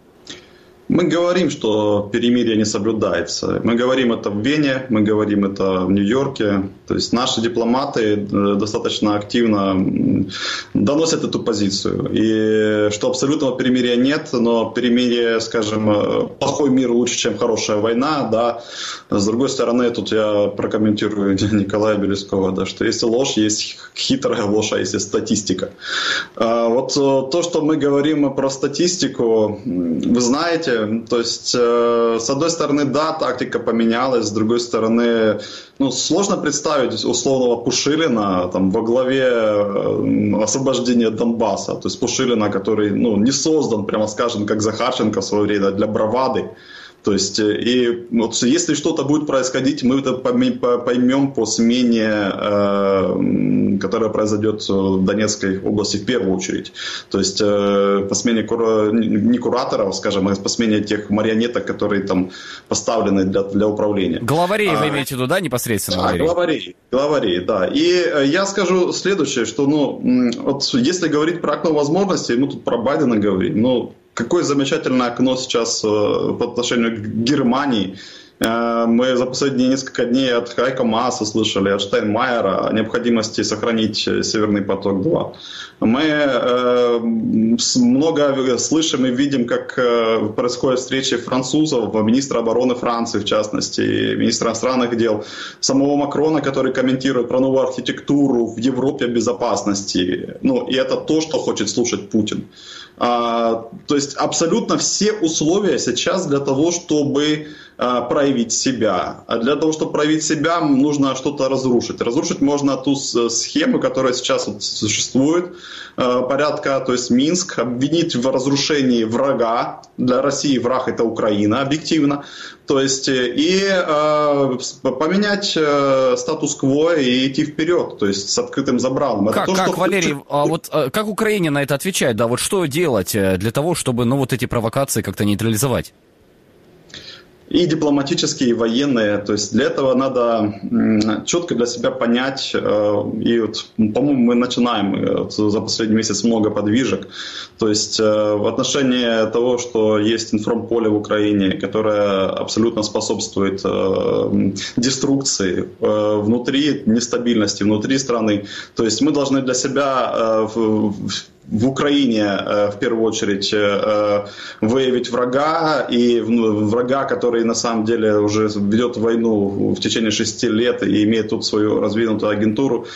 Мы говорим, что перемирие не соблюдается. Мы говорим это в Вене, мы говорим это в Нью-Йорке. То есть наши дипломаты достаточно активно доносят эту позицию. И что абсолютного перемирия нет, но перемирие, скажем, плохой мир лучше, чем хорошая война. Да. С другой стороны, тут я прокомментирую Николая Белескова, да, что если ложь, есть хитрая ложь, а есть статистика. Вот то, что мы говорим про статистику, вы знаете, то есть, э, с одной стороны, да, тактика поменялась, с другой стороны, ну, сложно представить условного Пушилина там, во главе э, освобождения Донбасса. То есть Пушилина, который ну, не создан, прямо скажем, как Захарченко в свое время, для бравады. То есть, и вот, если что-то будет происходить, мы это поймем по смене, э, которая произойдет в Донецкой области в первую очередь. То есть, э, по смене кура... не кураторов, скажем, а по смене тех марионеток, которые там поставлены для, для управления. Главарей а, вы имеете в виду, да, непосредственно? Да, главарей, главарей, да. И я скажу следующее, что, ну, вот если говорить про окно возможностей, мы тут про Байдена говорим, ну, какое замечательное окно сейчас по отношению к Германии. Мы за последние несколько дней от Хайка Мааса слышали, от Штайнмайера о необходимости сохранить Северный поток-два. Мы э, много слышим и видим, как э, происходят встречи французов, министра обороны Франции, в частности, министра иностранных дел, самого Макрона, который комментирует про новую архитектуру в Европе безопасности. Ну, и это то, что хочет слушать Путин. А, то есть абсолютно все условия сейчас для того, чтобы а, проявить себя. А для того, чтобы проявить себя, нужно что-то разрушить. Разрушить можно ту схему, которая сейчас вот существует, а, порядка, то есть Минск, обвинить в разрушении врага. Для России враг — это Украина, объективно. То есть и э, поменять э, статус-кво и идти вперед, то есть с открытым забралом. Как, то, как что... Валерий, а вот а, как Украине на это отвечать? Да, вот что делать для того, чтобы, ну, вот эти провокации как-то нейтрализовать? И дипломатические, и военные. То есть для этого надо четко для себя понять. И вот, по-моему, мы начинаем вот, за последний месяц много подвижек. То есть в отношении того, что есть информполе в Украине, которое абсолютно способствует деструкции внутри, нестабильности внутри страны. То есть мы должны для себя в Украине, в первую очередь, выявить врага, и врага, который на самом деле уже ведет войну в течение шести лет и имеет тут свою раздвинутую агентуру.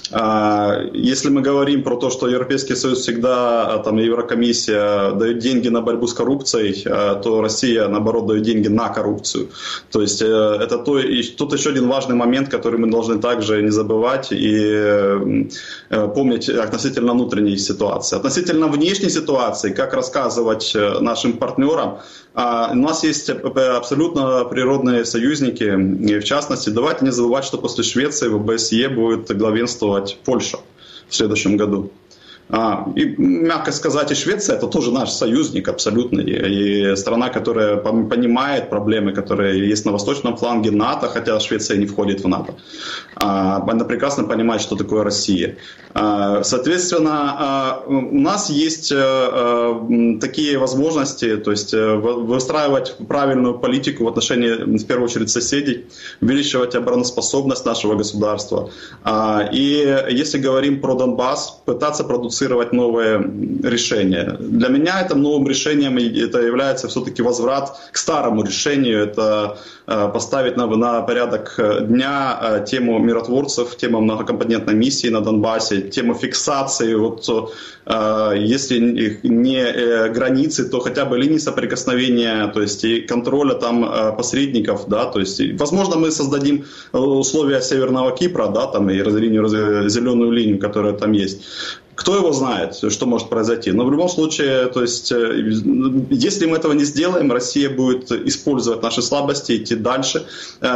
Если мы говорим про то, что Европейский Союз всегда, там, Еврокомиссия дает деньги на борьбу с коррупцией, то Россия, наоборот, дает деньги на коррупцию. То есть это то, и тут еще один важный момент, который мы должны также не забывать и помнить относительно внутренней ситуации. Относительно внешней ситуации, как рассказывать нашим партнерам, у нас есть абсолютно природные союзники, и в частности, давайте не забывать, что после Швеции в ОБСЕ будет главенствовать Польша в следующем году. А, и, мягко сказать, и Швеция — это тоже наш союзник абсолютный, и страна, которая понимает проблемы, которые есть на восточном фланге НАТО, хотя Швеция не входит в НАТО. А, она прекрасно понимает, что такое Россия. А, соответственно, а, у нас есть а, а, такие возможности, то есть а, выстраивать правильную политику в отношении, в первую очередь, соседей, увеличивать обороноспособность нашего государства. А, и если говорим про Донбасс, пытаться продуцировать новые решения. Для меня этим новым решением это является все-таки возврат к старому решению. Это поставить на, на порядок дня тему миротворцев, тему многокомпонентной миссии на Донбассе, тему фиксации, вот, если не границы, то хотя бы линии соприкосновения, то есть и контроля там посредников, да, то есть, возможно, мы создадим условия Северного Кипра, да, там и линию, зеленую линию, которая там есть. Кто его знает, что может произойти. Но в любом случае, то есть, если мы этого не сделаем, Россия будет использовать наши слабости, идти дальше.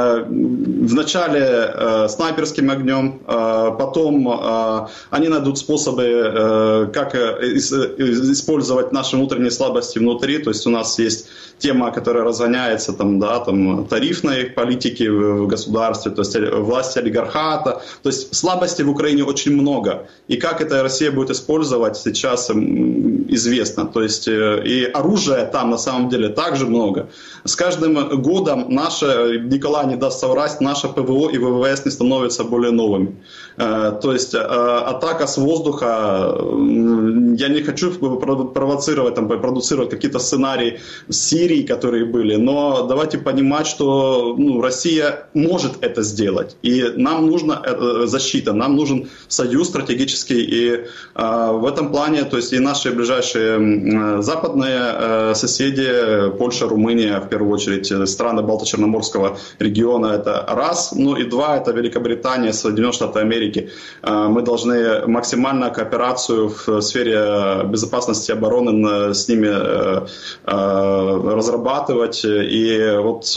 Вначале снайперским огнем, потом они найдут способы, как использовать наши внутренние слабости внутри. То есть у нас есть тема, которая разгоняется там, да, там, тарифной политики в государстве, то есть власти олигархата. То есть слабостей в Украине очень много. И как это Россия будет использовать, сейчас известно. То есть и оружия там на самом деле также много. С каждым годом наше, Николай не даст соврать, наше ПВО и ВВС не становятся более новыми. То есть атака с воздуха, я не хочу провоцировать, там, продуцировать какие-то сценарии Сирии, которые были, но давайте понимать, что ну, Россия может это сделать. И нам нужна защита, нам нужен союз стратегический. И в этом плане, то есть и наши ближайшие ближайшие западные соседи, Польша, Румыния, в первую очередь, страны Балто-Черноморского региона, это раз. Ну и два, это Великобритания, Соединенные Штаты Америки. Мы должны максимально кооперацию в сфере безопасности и обороны с ними разрабатывать. И вот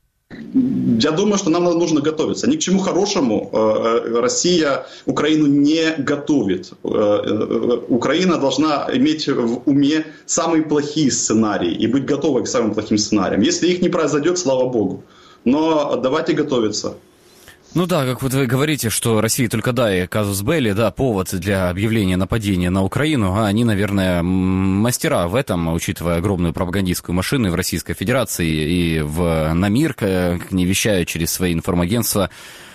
я думаю, что нам нужно готовиться. Ни к чему хорошему Россия Украину не готовит. Украина должна иметь в уме самые плохие сценарии и быть готовой к самым плохим сценариям. Если их не произойдет, слава богу. Но давайте готовиться. Ну да, как вот вы говорите, что России только дай казус белли, да, повод для объявления нападения на Украину, а они, наверное, мастера в этом, учитывая огромную пропагандистскую машину в Российской Федерации и в, на мир, как не вещают через свои информагентства.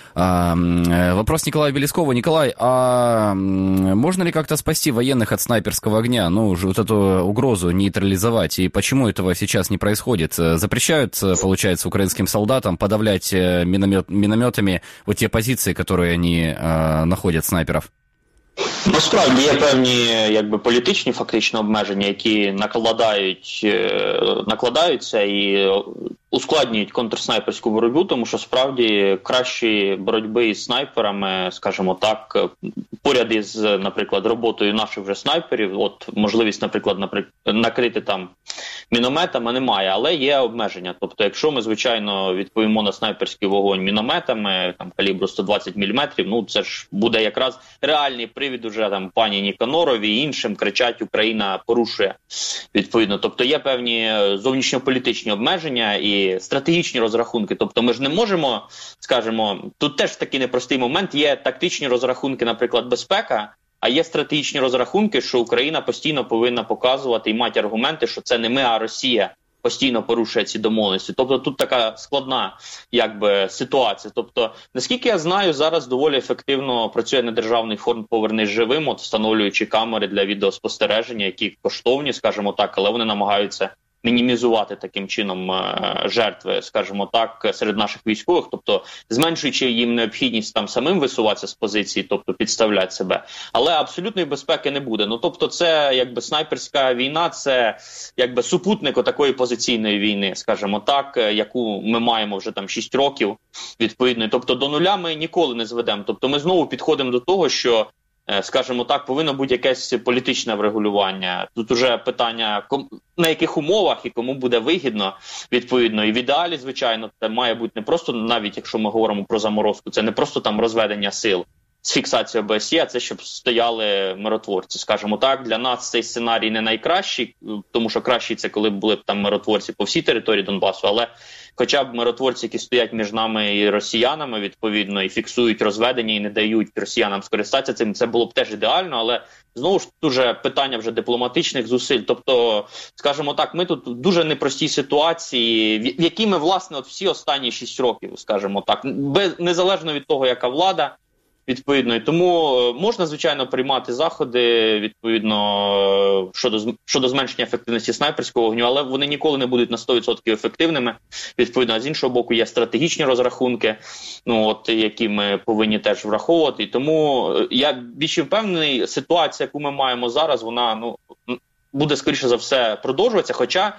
А, вопрос Николая Белескова. Николай, а можно ли как-то спасти военных от снайперского огня? Ну, вот эту угрозу нейтрализовать. И почему этого сейчас не происходит? Запрещают, получается, украинским солдатам подавлять миномет, минометами вот те позиции, которые они а, находят, снайперов? Насправді є певні якби політичні фактично обмеження, які накладають, накладаються і ускладнюють контрснайперську боротьбу, тому що справді кращої боротьби із снайперами, скажімо так, поряд із, наприклад, роботою наших вже снайперів, от можливість, наприклад, наприклад накрити там мінометами немає, але є обмеження. Тобто, якщо ми, звичайно, відповімо на снайперський вогонь мінометами, там, калібру сто двадцять міліметрів, ну, це ж буде якраз реальний привід уже там пані Ніканорові і іншим кричать «Україна порушує», відповідно. Тобто, є певні зовнішньополітичні обмеження і стратегічні розрахунки. Тобто, ми ж не можемо, скажімо, тут теж такий непростий момент, є тактичні розрахунки, наприклад, безпека, а є стратегічні розрахунки, що Україна постійно повинна показувати і мати аргументи, що це не ми, а Росія постійно порушує ці домовленості. Тобто тут така складна якби, ситуація. Тобто, наскільки я знаю, зараз доволі ефективно працює недержавний фонд «Повернись живим», от, встановлюючи камери для відеоспостереження, які коштовні, скажімо так, але вони намагаються мінімізувати таким чином жертви, скажімо так, серед наших військових, тобто зменшуючи їм необхідність там самим висуватися з позиції, тобто підставляти себе. Але абсолютної безпеки не буде. Ну, тобто це якби снайперська війна, це якби супутник такої позиційної війни, скажімо так, яку ми маємо вже там шість років відповідно. Тобто до нуля ми ніколи не зведемо. Тобто ми знову підходимо до того, що скажімо так, повинно бути якесь політичне врегулювання. Тут уже питання, на яких умовах і кому буде вигідно, відповідно. І в ідеалі, звичайно, це має бути не просто, навіть якщо ми говоримо про заморозку, це не просто там розведення сил з фіксацією ОБСЄ, а це щоб стояли миротворці, скажімо так. Для нас цей сценарій не найкращий, тому що кращий це коли б були б там миротворці по всій території Донбасу, але хоча б миротворці, які стоять між нами і росіянами, відповідно, і фіксують розведення і не дають росіянам скористатися цим, це було б теж ідеально, але знову ж дуже питання вже дипломатичних зусиль. Тобто, скажімо так, ми тут в дуже непростій ситуації, в якій ми, власне, от всі останні шість років, скажімо так, без, незалежно від того, яка влада, відповідно. І тому можна, звичайно, приймати заходи, відповідно, щодо, щодо зменшення ефективності снайперського вогню, але вони ніколи не будуть на сто відсотків ефективними. Відповідно, а з іншого боку, є стратегічні розрахунки, ну, от, які ми повинні теж враховувати. І тому я більш впевнений, ситуація, яку ми маємо зараз, вона ну, буде, скоріше за все, продовжуватися, хоча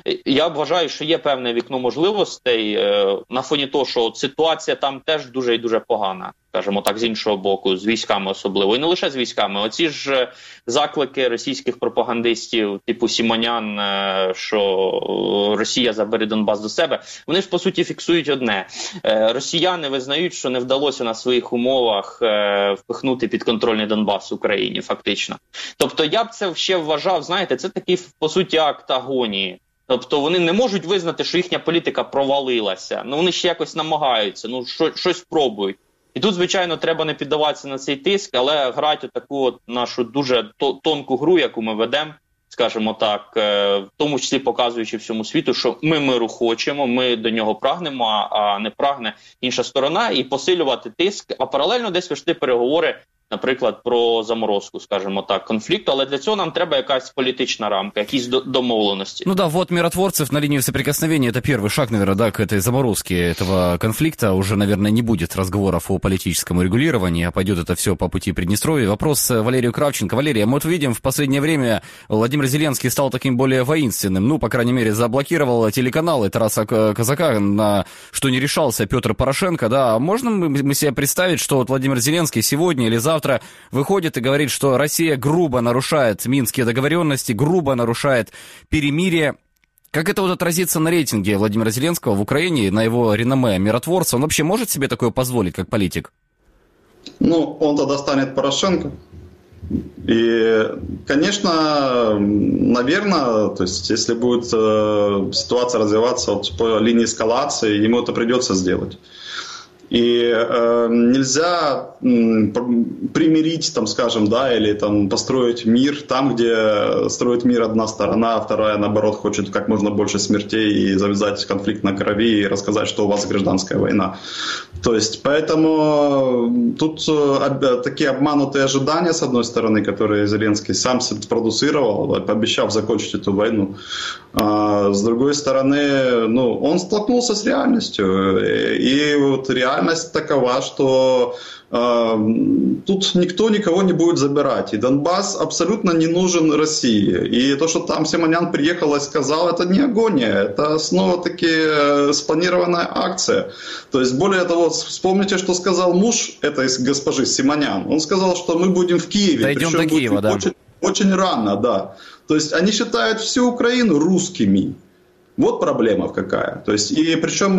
я вважаю, що є певне вікно можливостей е, на фоні того, що от ситуація там теж дуже і дуже погана, скажімо так, з іншого боку, з військами особливо. І не лише з військами. Оці ж заклики російських пропагандистів, типу Сімонян, е, що Росія забере Донбас до себе, вони ж, по суті, фіксують одне. Е, росіяни визнають, що не вдалося на своїх умовах е, впихнути підконтрольний Донбас Україні, фактично. Тобто я б це ще вважав, знаєте, це такий, по суті, акт агонії. Тобто вони не можуть визнати, що їхня політика провалилася. Ну вони ще якось намагаються, ну що, щось пробують. І тут, звичайно, треба не піддаватися на цей тиск, але грати таку от нашу дуже тонку гру, яку ми ведемо, скажімо так, в тому числі показуючи всьому світу, що ми миру хочемо, ми до нього прагнемо, а не прагне інша сторона, і посилювати тиск, а паралельно десь вести переговори наприклад, про заморозку, скажімо так, конфлікту, але для цього нам треба якась політична рамка, якісь домовленості. Ну да, вот миротворцев на линии соприкосновения, это первый шаг, наверное, да, к этой заморозке этого конфликта. Уже, наверное, не будет разговоров о политическом урегулировании, а пойдет это все по пути Приднестровья. Вопрос Валерию Кравченко. Валерий, мы вот видим, в последнее время Владимир Зеленский стал таким более воинственным, ну, по крайней мере, заблокировал телеканалы Тараса Казака, на что не решался Петр Порошенко, да. Можно мы себе представить, что вот Владимир Зеленский сегодня или завтра Завтра выходит и говорит, что Россия грубо нарушает минские договоренности, грубо нарушает перемирие. Как это вот отразится на рейтинге Владимира Зеленского в Украине, на его реноме миротворца? Он вообще может себе такое позволить, как политик? Ну, он тогда станет Порошенко. И, конечно, наверное, то есть, если будет э, ситуация развиваться вот по линии эскалации, ему это придется сделать. И э, нельзя м, примирить, там, скажем, да, или там построить мир там, где строит мир одна сторона, а вторая, наоборот, хочет как можно больше смертей и завязать конфликт на крови и рассказать, что у вас гражданская война. То есть, поэтому тут э, такие обманутые ожидания, с одной стороны, которые Зеленский сам продуцировал, пообещав закончить эту войну. А с другой стороны, ну, он столкнулся с реальностью. И вот реальность Реальность такова, что э, тут никто никого не будет забирать. И Донбасс абсолютно не нужен России. И то, что там Симонян приехал и сказал, это не агония. Это снова-таки э, спланированная акция. То есть, более того, вспомните, что сказал муж этой госпожи Симонян. Он сказал, что мы будем в Киеве. Дойдем до Киева, да. Очень, очень рано, да. То есть, они считают всю Украину русскими. Вот проблема какая. То есть, и причем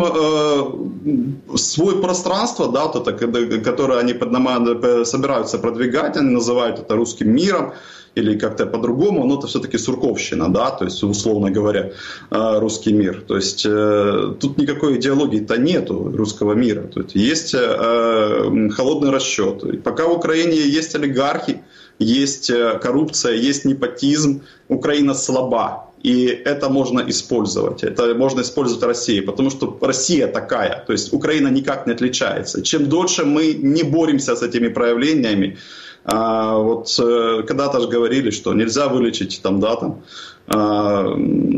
э, свое пространство, да, вот это, которое они собираются продвигать, они называют это русским миром или как-то по-другому, но это все-таки сурковщина, да, то есть, условно говоря, э, русский мир. То есть, э, тут никакой идеологии-то нету русского мира. То есть, есть э, холодный расчет. И пока в Украине есть олигархи, есть коррупция, есть непотизм, Украина слаба. И это можно использовать. Это можно использовать России, потому что Россия такая. То есть Украина никак не отличается. Чем дольше мы не боремся с этими проявлениями, а, вот когда-то же говорили, что нельзя вылечить там, да, там, а,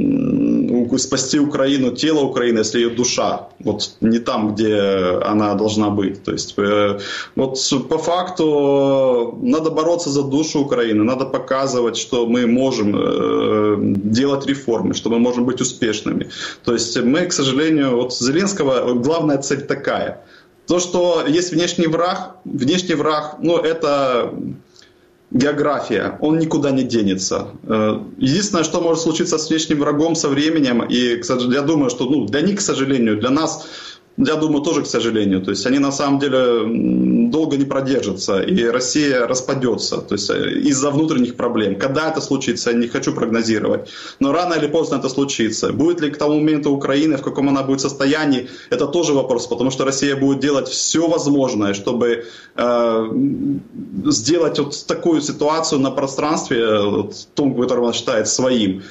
спасти Украину, тело Украины, если ее душа вот не там, где она должна быть. То есть вот по факту надо бороться за душу Украины, надо показывать, что мы можем делать реформы, что мы можем быть успешными. То есть мы, к сожалению, вот Зеленского главная цель такая. То, что есть внешний враг, внешний враг, ну это география, он никуда не денется. Единственное, что может случиться с внешним врагом со временем, и я думаю, что ну, для них, к сожалению, для нас, я думаю, тоже, к сожалению, то есть они на самом деле долго не продержатся, и Россия распадется, то есть из-за внутренних проблем. Когда это случится, я не хочу прогнозировать, но рано или поздно это случится. Будет ли к тому моменту Украина, в каком она будет состоянии, это тоже вопрос, потому что Россия будет делать все возможное, чтобы э, сделать вот такую ситуацию на пространстве, вот, том, которое она считает своим,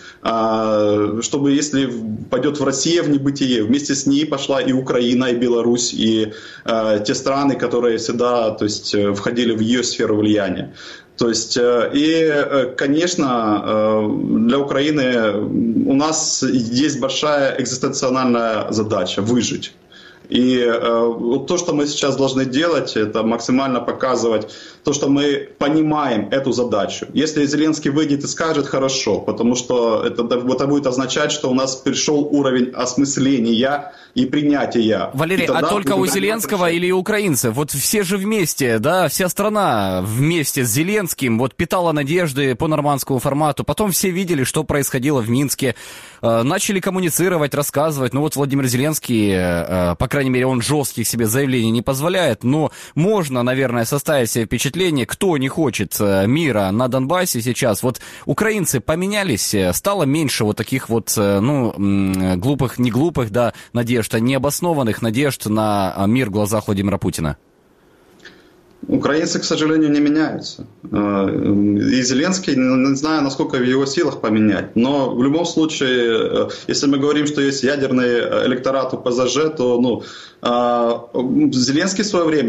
э, чтобы если пойдет в Россию в небытие, вместе с ней пошла и Украина, и Беларусь, и э, те страны, которые всегда, то есть, входили в ее сферу влияния. То есть, э, и, э, конечно, э, для Украины у нас есть большая экзистенциональная задача – выжить. И э, вот то, что мы сейчас должны делать, это максимально показывать то, что мы понимаем эту задачу. Если Зеленский выйдет и скажет «хорошо», потому что это, это будет означать, что у нас пришел уровень осмысления и принятия. Валерий, а только у Зеленского решение. Или у украинцев? Вот все же вместе, да, вся страна вместе с Зеленским вот питала надежды по нормандскому формату. Потом все видели, что происходило в Минске. Э, начали коммуницировать, рассказывать. Ну вот Владимир Зеленский, э, по крайней мере, он жестких себе заявлений не позволяет. Но можно, наверное, составить себе впечатление, кто не хочет мира на Донбассе сейчас. Вот украинцы поменялись, стало меньше вот таких вот, ну, глупых, не глупых, да, надежд, а необоснованных надежд на мир в глазах Владимира Путина. Украинцы, к сожалению, не меняются. И Зеленский, не знаю, насколько в его силах поменять, но в любом случае, если мы говорим, что есть ядерный электорат у ПЗЖ, то ну, Зеленский в свое время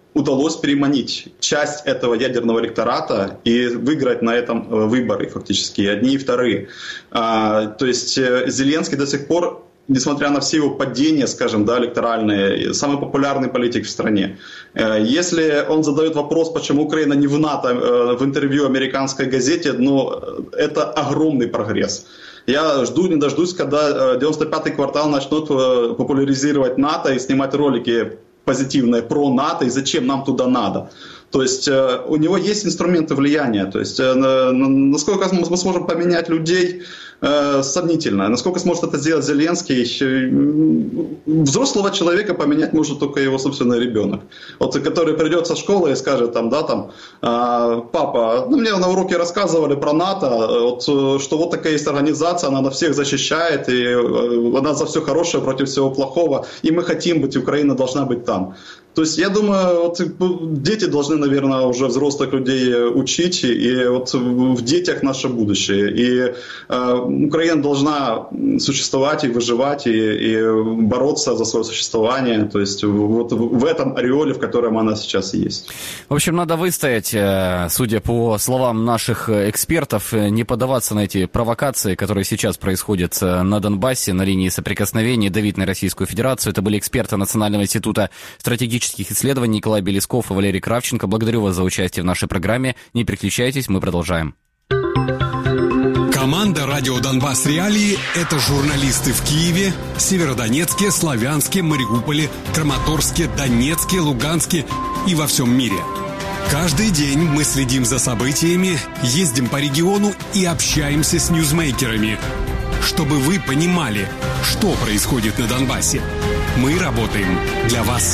удалось переманить часть этого ядерного электората и выиграть на этом выборы фактически, одни и вторые. А, то есть Зеленский до сих пор, несмотря на все его падения, скажем, да, электоральные, самый популярный политик в стране. Если он задает вопрос, почему Украина не в НАТО, в интервью американской газете, ну, это огромный прогресс. Я жду, не дождусь, когда девяносто пятый квартал начнут популяризировать НАТО и снимать ролики позитивные про НАТО и зачем нам туда надо. То есть э, у него есть инструменты влияния. То есть э, насколько мы сможем поменять людей, э, сомнительно. Насколько сможет это сделать Зеленский, э, взрослого человека поменять может только его собственный ребенок. Вот, который придет со школы и скажет, там, да, там, э, папа, ну, мне на уроке рассказывали про НАТО, вот, что вот такая есть организация, она на всех защищает, и э, она за все хорошее против всего плохого, и мы хотим быть, Украина должна быть там. То есть, я думаю, вот, дети должны, наверное, уже взрослых людей учить, и вот в детях наше будущее. И э, Украина должна существовать и выживать, и, и бороться за свое существование, то есть вот в этом ореоле, в котором она сейчас есть. В общем, надо выстоять, судя по словам наших экспертов, не поддаваться на эти провокации, которые сейчас происходят на Донбассе, на линии соприкосновения, давить на Российскую Федерацию. Это были эксперты Национального института стратегических исследований Николай Белисков и Валерий Кравченко. Благодарю вас за участие в нашей программе. Не переключайтесь, мы продолжаем. Команда «Радио Донбасс Реалии» — это журналисты в Киеве, Северодонецке, Славянске, Мариуполе, Краматорске, Донецке, Луганске и во всем мире. Каждый день мы следим за событиями, ездим по региону и общаемся с ньюзмейкерами, чтобы вы понимали, что происходит на Донбассе. Мы работаем для вас.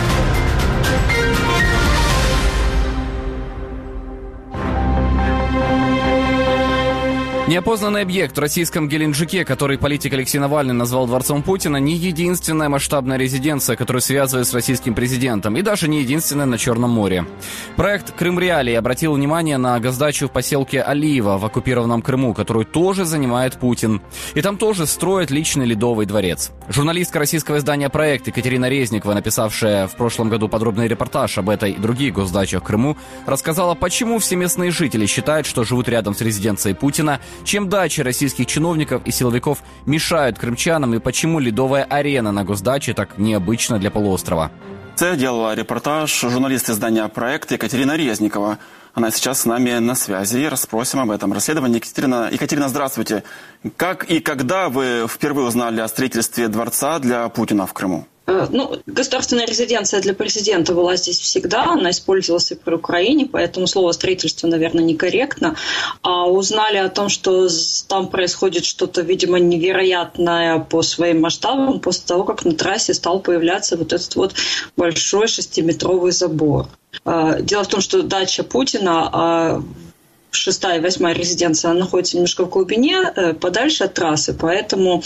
Неопознанный объект в российском Геленджике, который политик Алексей Навальный назвал дворцом Путина, не единственная масштабная резиденция, которую связывает с российским президентом, и даже не единственная на Черном море. Проект «Крым Реалии» обратил внимание на госдачу в поселке Алиево в оккупированном Крыму, которую тоже занимает Путин. И там тоже строят личный ледовый дворец. Журналистка российского издания «Проект» Екатерина Резникова, написавшая в прошлом году подробный репортаж об этой и других госдачах в Крыму, рассказала, почему все местные жители считают, что живут рядом с резиденцией Путина, чем дачи российских чиновников и силовиков мешают крымчанам и почему ледовая арена на госдаче так необычна для полуострова. Це делала репортаж журналист издания «Проект» Екатерина Резникова. Она сейчас с нами на связи и расспросим об этом расследовании. Екатерина, Екатерина, здравствуйте. Как и когда вы впервые узнали о строительстве дворца для Путина в Крыму? Ну, государственная резиденция для президента была здесь всегда, она использовалась и при Украине, поэтому слово «строительство», наверное, некорректно. А узнали о том, что там происходит что-то, видимо, невероятное по своим масштабам, после того, как на трассе стал появляться вот этот вот большой шестиметровый забор. Дело в том, что дача Путина, шестая и восьмая резиденция, она находится немножко в глубине, подальше от трассы, поэтому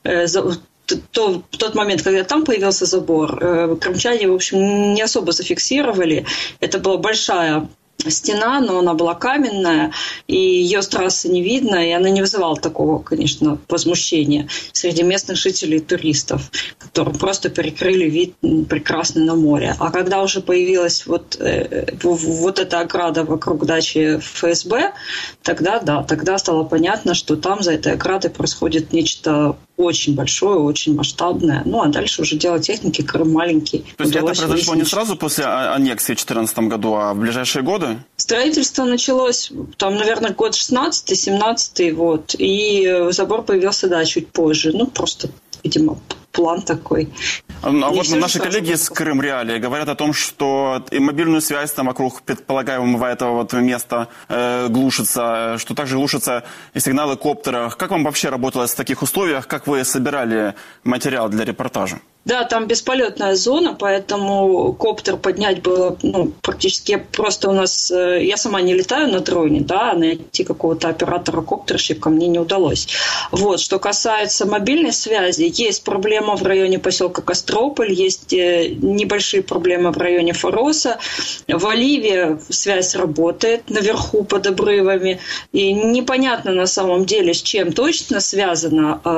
То, в тот момент, когда там появился забор, крымчане, в общем, не особо зафиксировали. Это была большая стена, но она была каменная, и ее с трассы не видно, и она не вызывала такого, конечно, возмущения среди местных жителей и туристов, которым просто перекрыли вид прекрасный на море. А когда уже появилась вот, э, вот эта ограда вокруг дачи эф эс бэ, тогда, да, тогда стало понятно, что там за этой оградой происходит нечто очень большое, очень масштабное. Ну, а дальше уже дело техники, Крым маленький. То есть это произошло не сразу после аннексии в две тысячи четырнадцатом году, а в ближайшие годы? Строительство началось, там, наверное, год шестнадцатый, семнадцатый, вот, и забор появился, да, чуть позже. Ну, просто, видимо, план такой. А не вот наши коллеги из Крым Реалии говорят о том, что и мобильную связь там вокруг предполагаемого этого вот места э, глушится, что также глушатся и сигналы коптера. Как вам вообще работалось в таких условиях? Как вы собирали материал для репортажа? Да, там бесполетная зона, поэтому коптер поднять было, ну, практически просто у нас... Я сама не летаю на дроне, да, найти какого-то оператора-коптерщика мне не удалось. Вот, что касается мобильной связи, есть проблема в районе поселка Кострополь, есть небольшие проблемы в районе Фороса. В Алиеве связь работает наверху под обрывами, и непонятно на самом деле, с чем точно связано.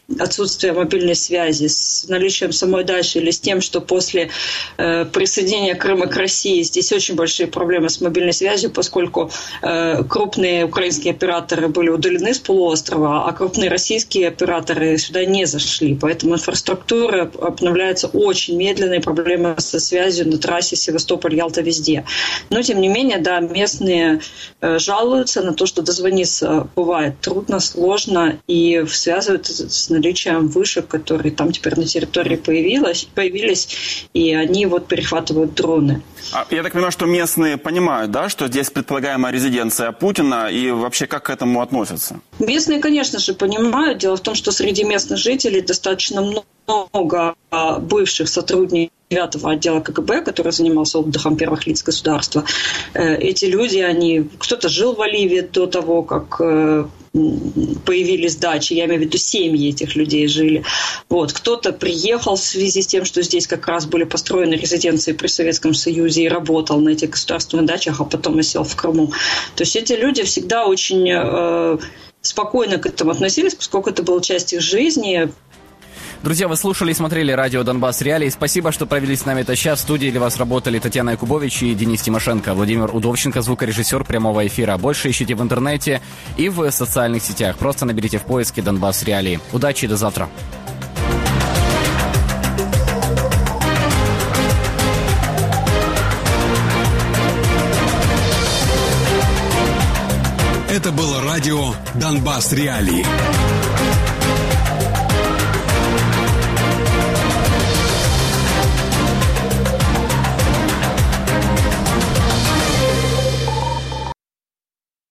отсутствия мобильной связи, с наличием самой дачи или с тем, что после э, присоединения Крыма к России здесь очень большие проблемы с мобильной связью, поскольку э, крупные украинские операторы были удалены с полуострова, а крупные российские операторы сюда не зашли. Поэтому инфраструктура обновляется очень медленно, и проблемы со связью на трассе Севастополь-Ялта везде. Но, тем не менее, да, местные э, жалуются на то, что дозвониться бывает трудно, сложно, и связывают с наличием вышек, которые там теперь на территории появилось, появились, и они вот перехватывают дроны. Я так понимаю, что местные понимают, да, что здесь предполагаемая резиденция Путина, и вообще как к этому относятся? Местные, конечно же, понимают. Дело в том, что среди местных жителей достаточно много бывших сотрудников девятого отдела КГБ, который занимался отдыхом первых лиц государства. Эти люди, они, кто-то жил в Оливии до того, как появились дачи, я имею в виду семьи этих людей жили. Вот. Кто-то приехал в связи с тем, что здесь как раз были построены резиденции при Советском Союзе, и работал на этих государственных дачах, а потом осел в Крыму. То есть эти люди всегда очень э, спокойно к этому относились, поскольку это была часть их жизни. Друзья, вы слушали и смотрели радио «Донбасс Реалии». Спасибо, что провели с нами этот час. В студии для вас работали Татьяна Якубович и Денис Тимошенко. Владимир Удовченко, звукорежиссер прямого эфира. Больше ищите в интернете и в социальных сетях. Просто наберите в поиске «Донбасс Реалии». Удачи и до завтра. Это было радио «Донбасс Реалии».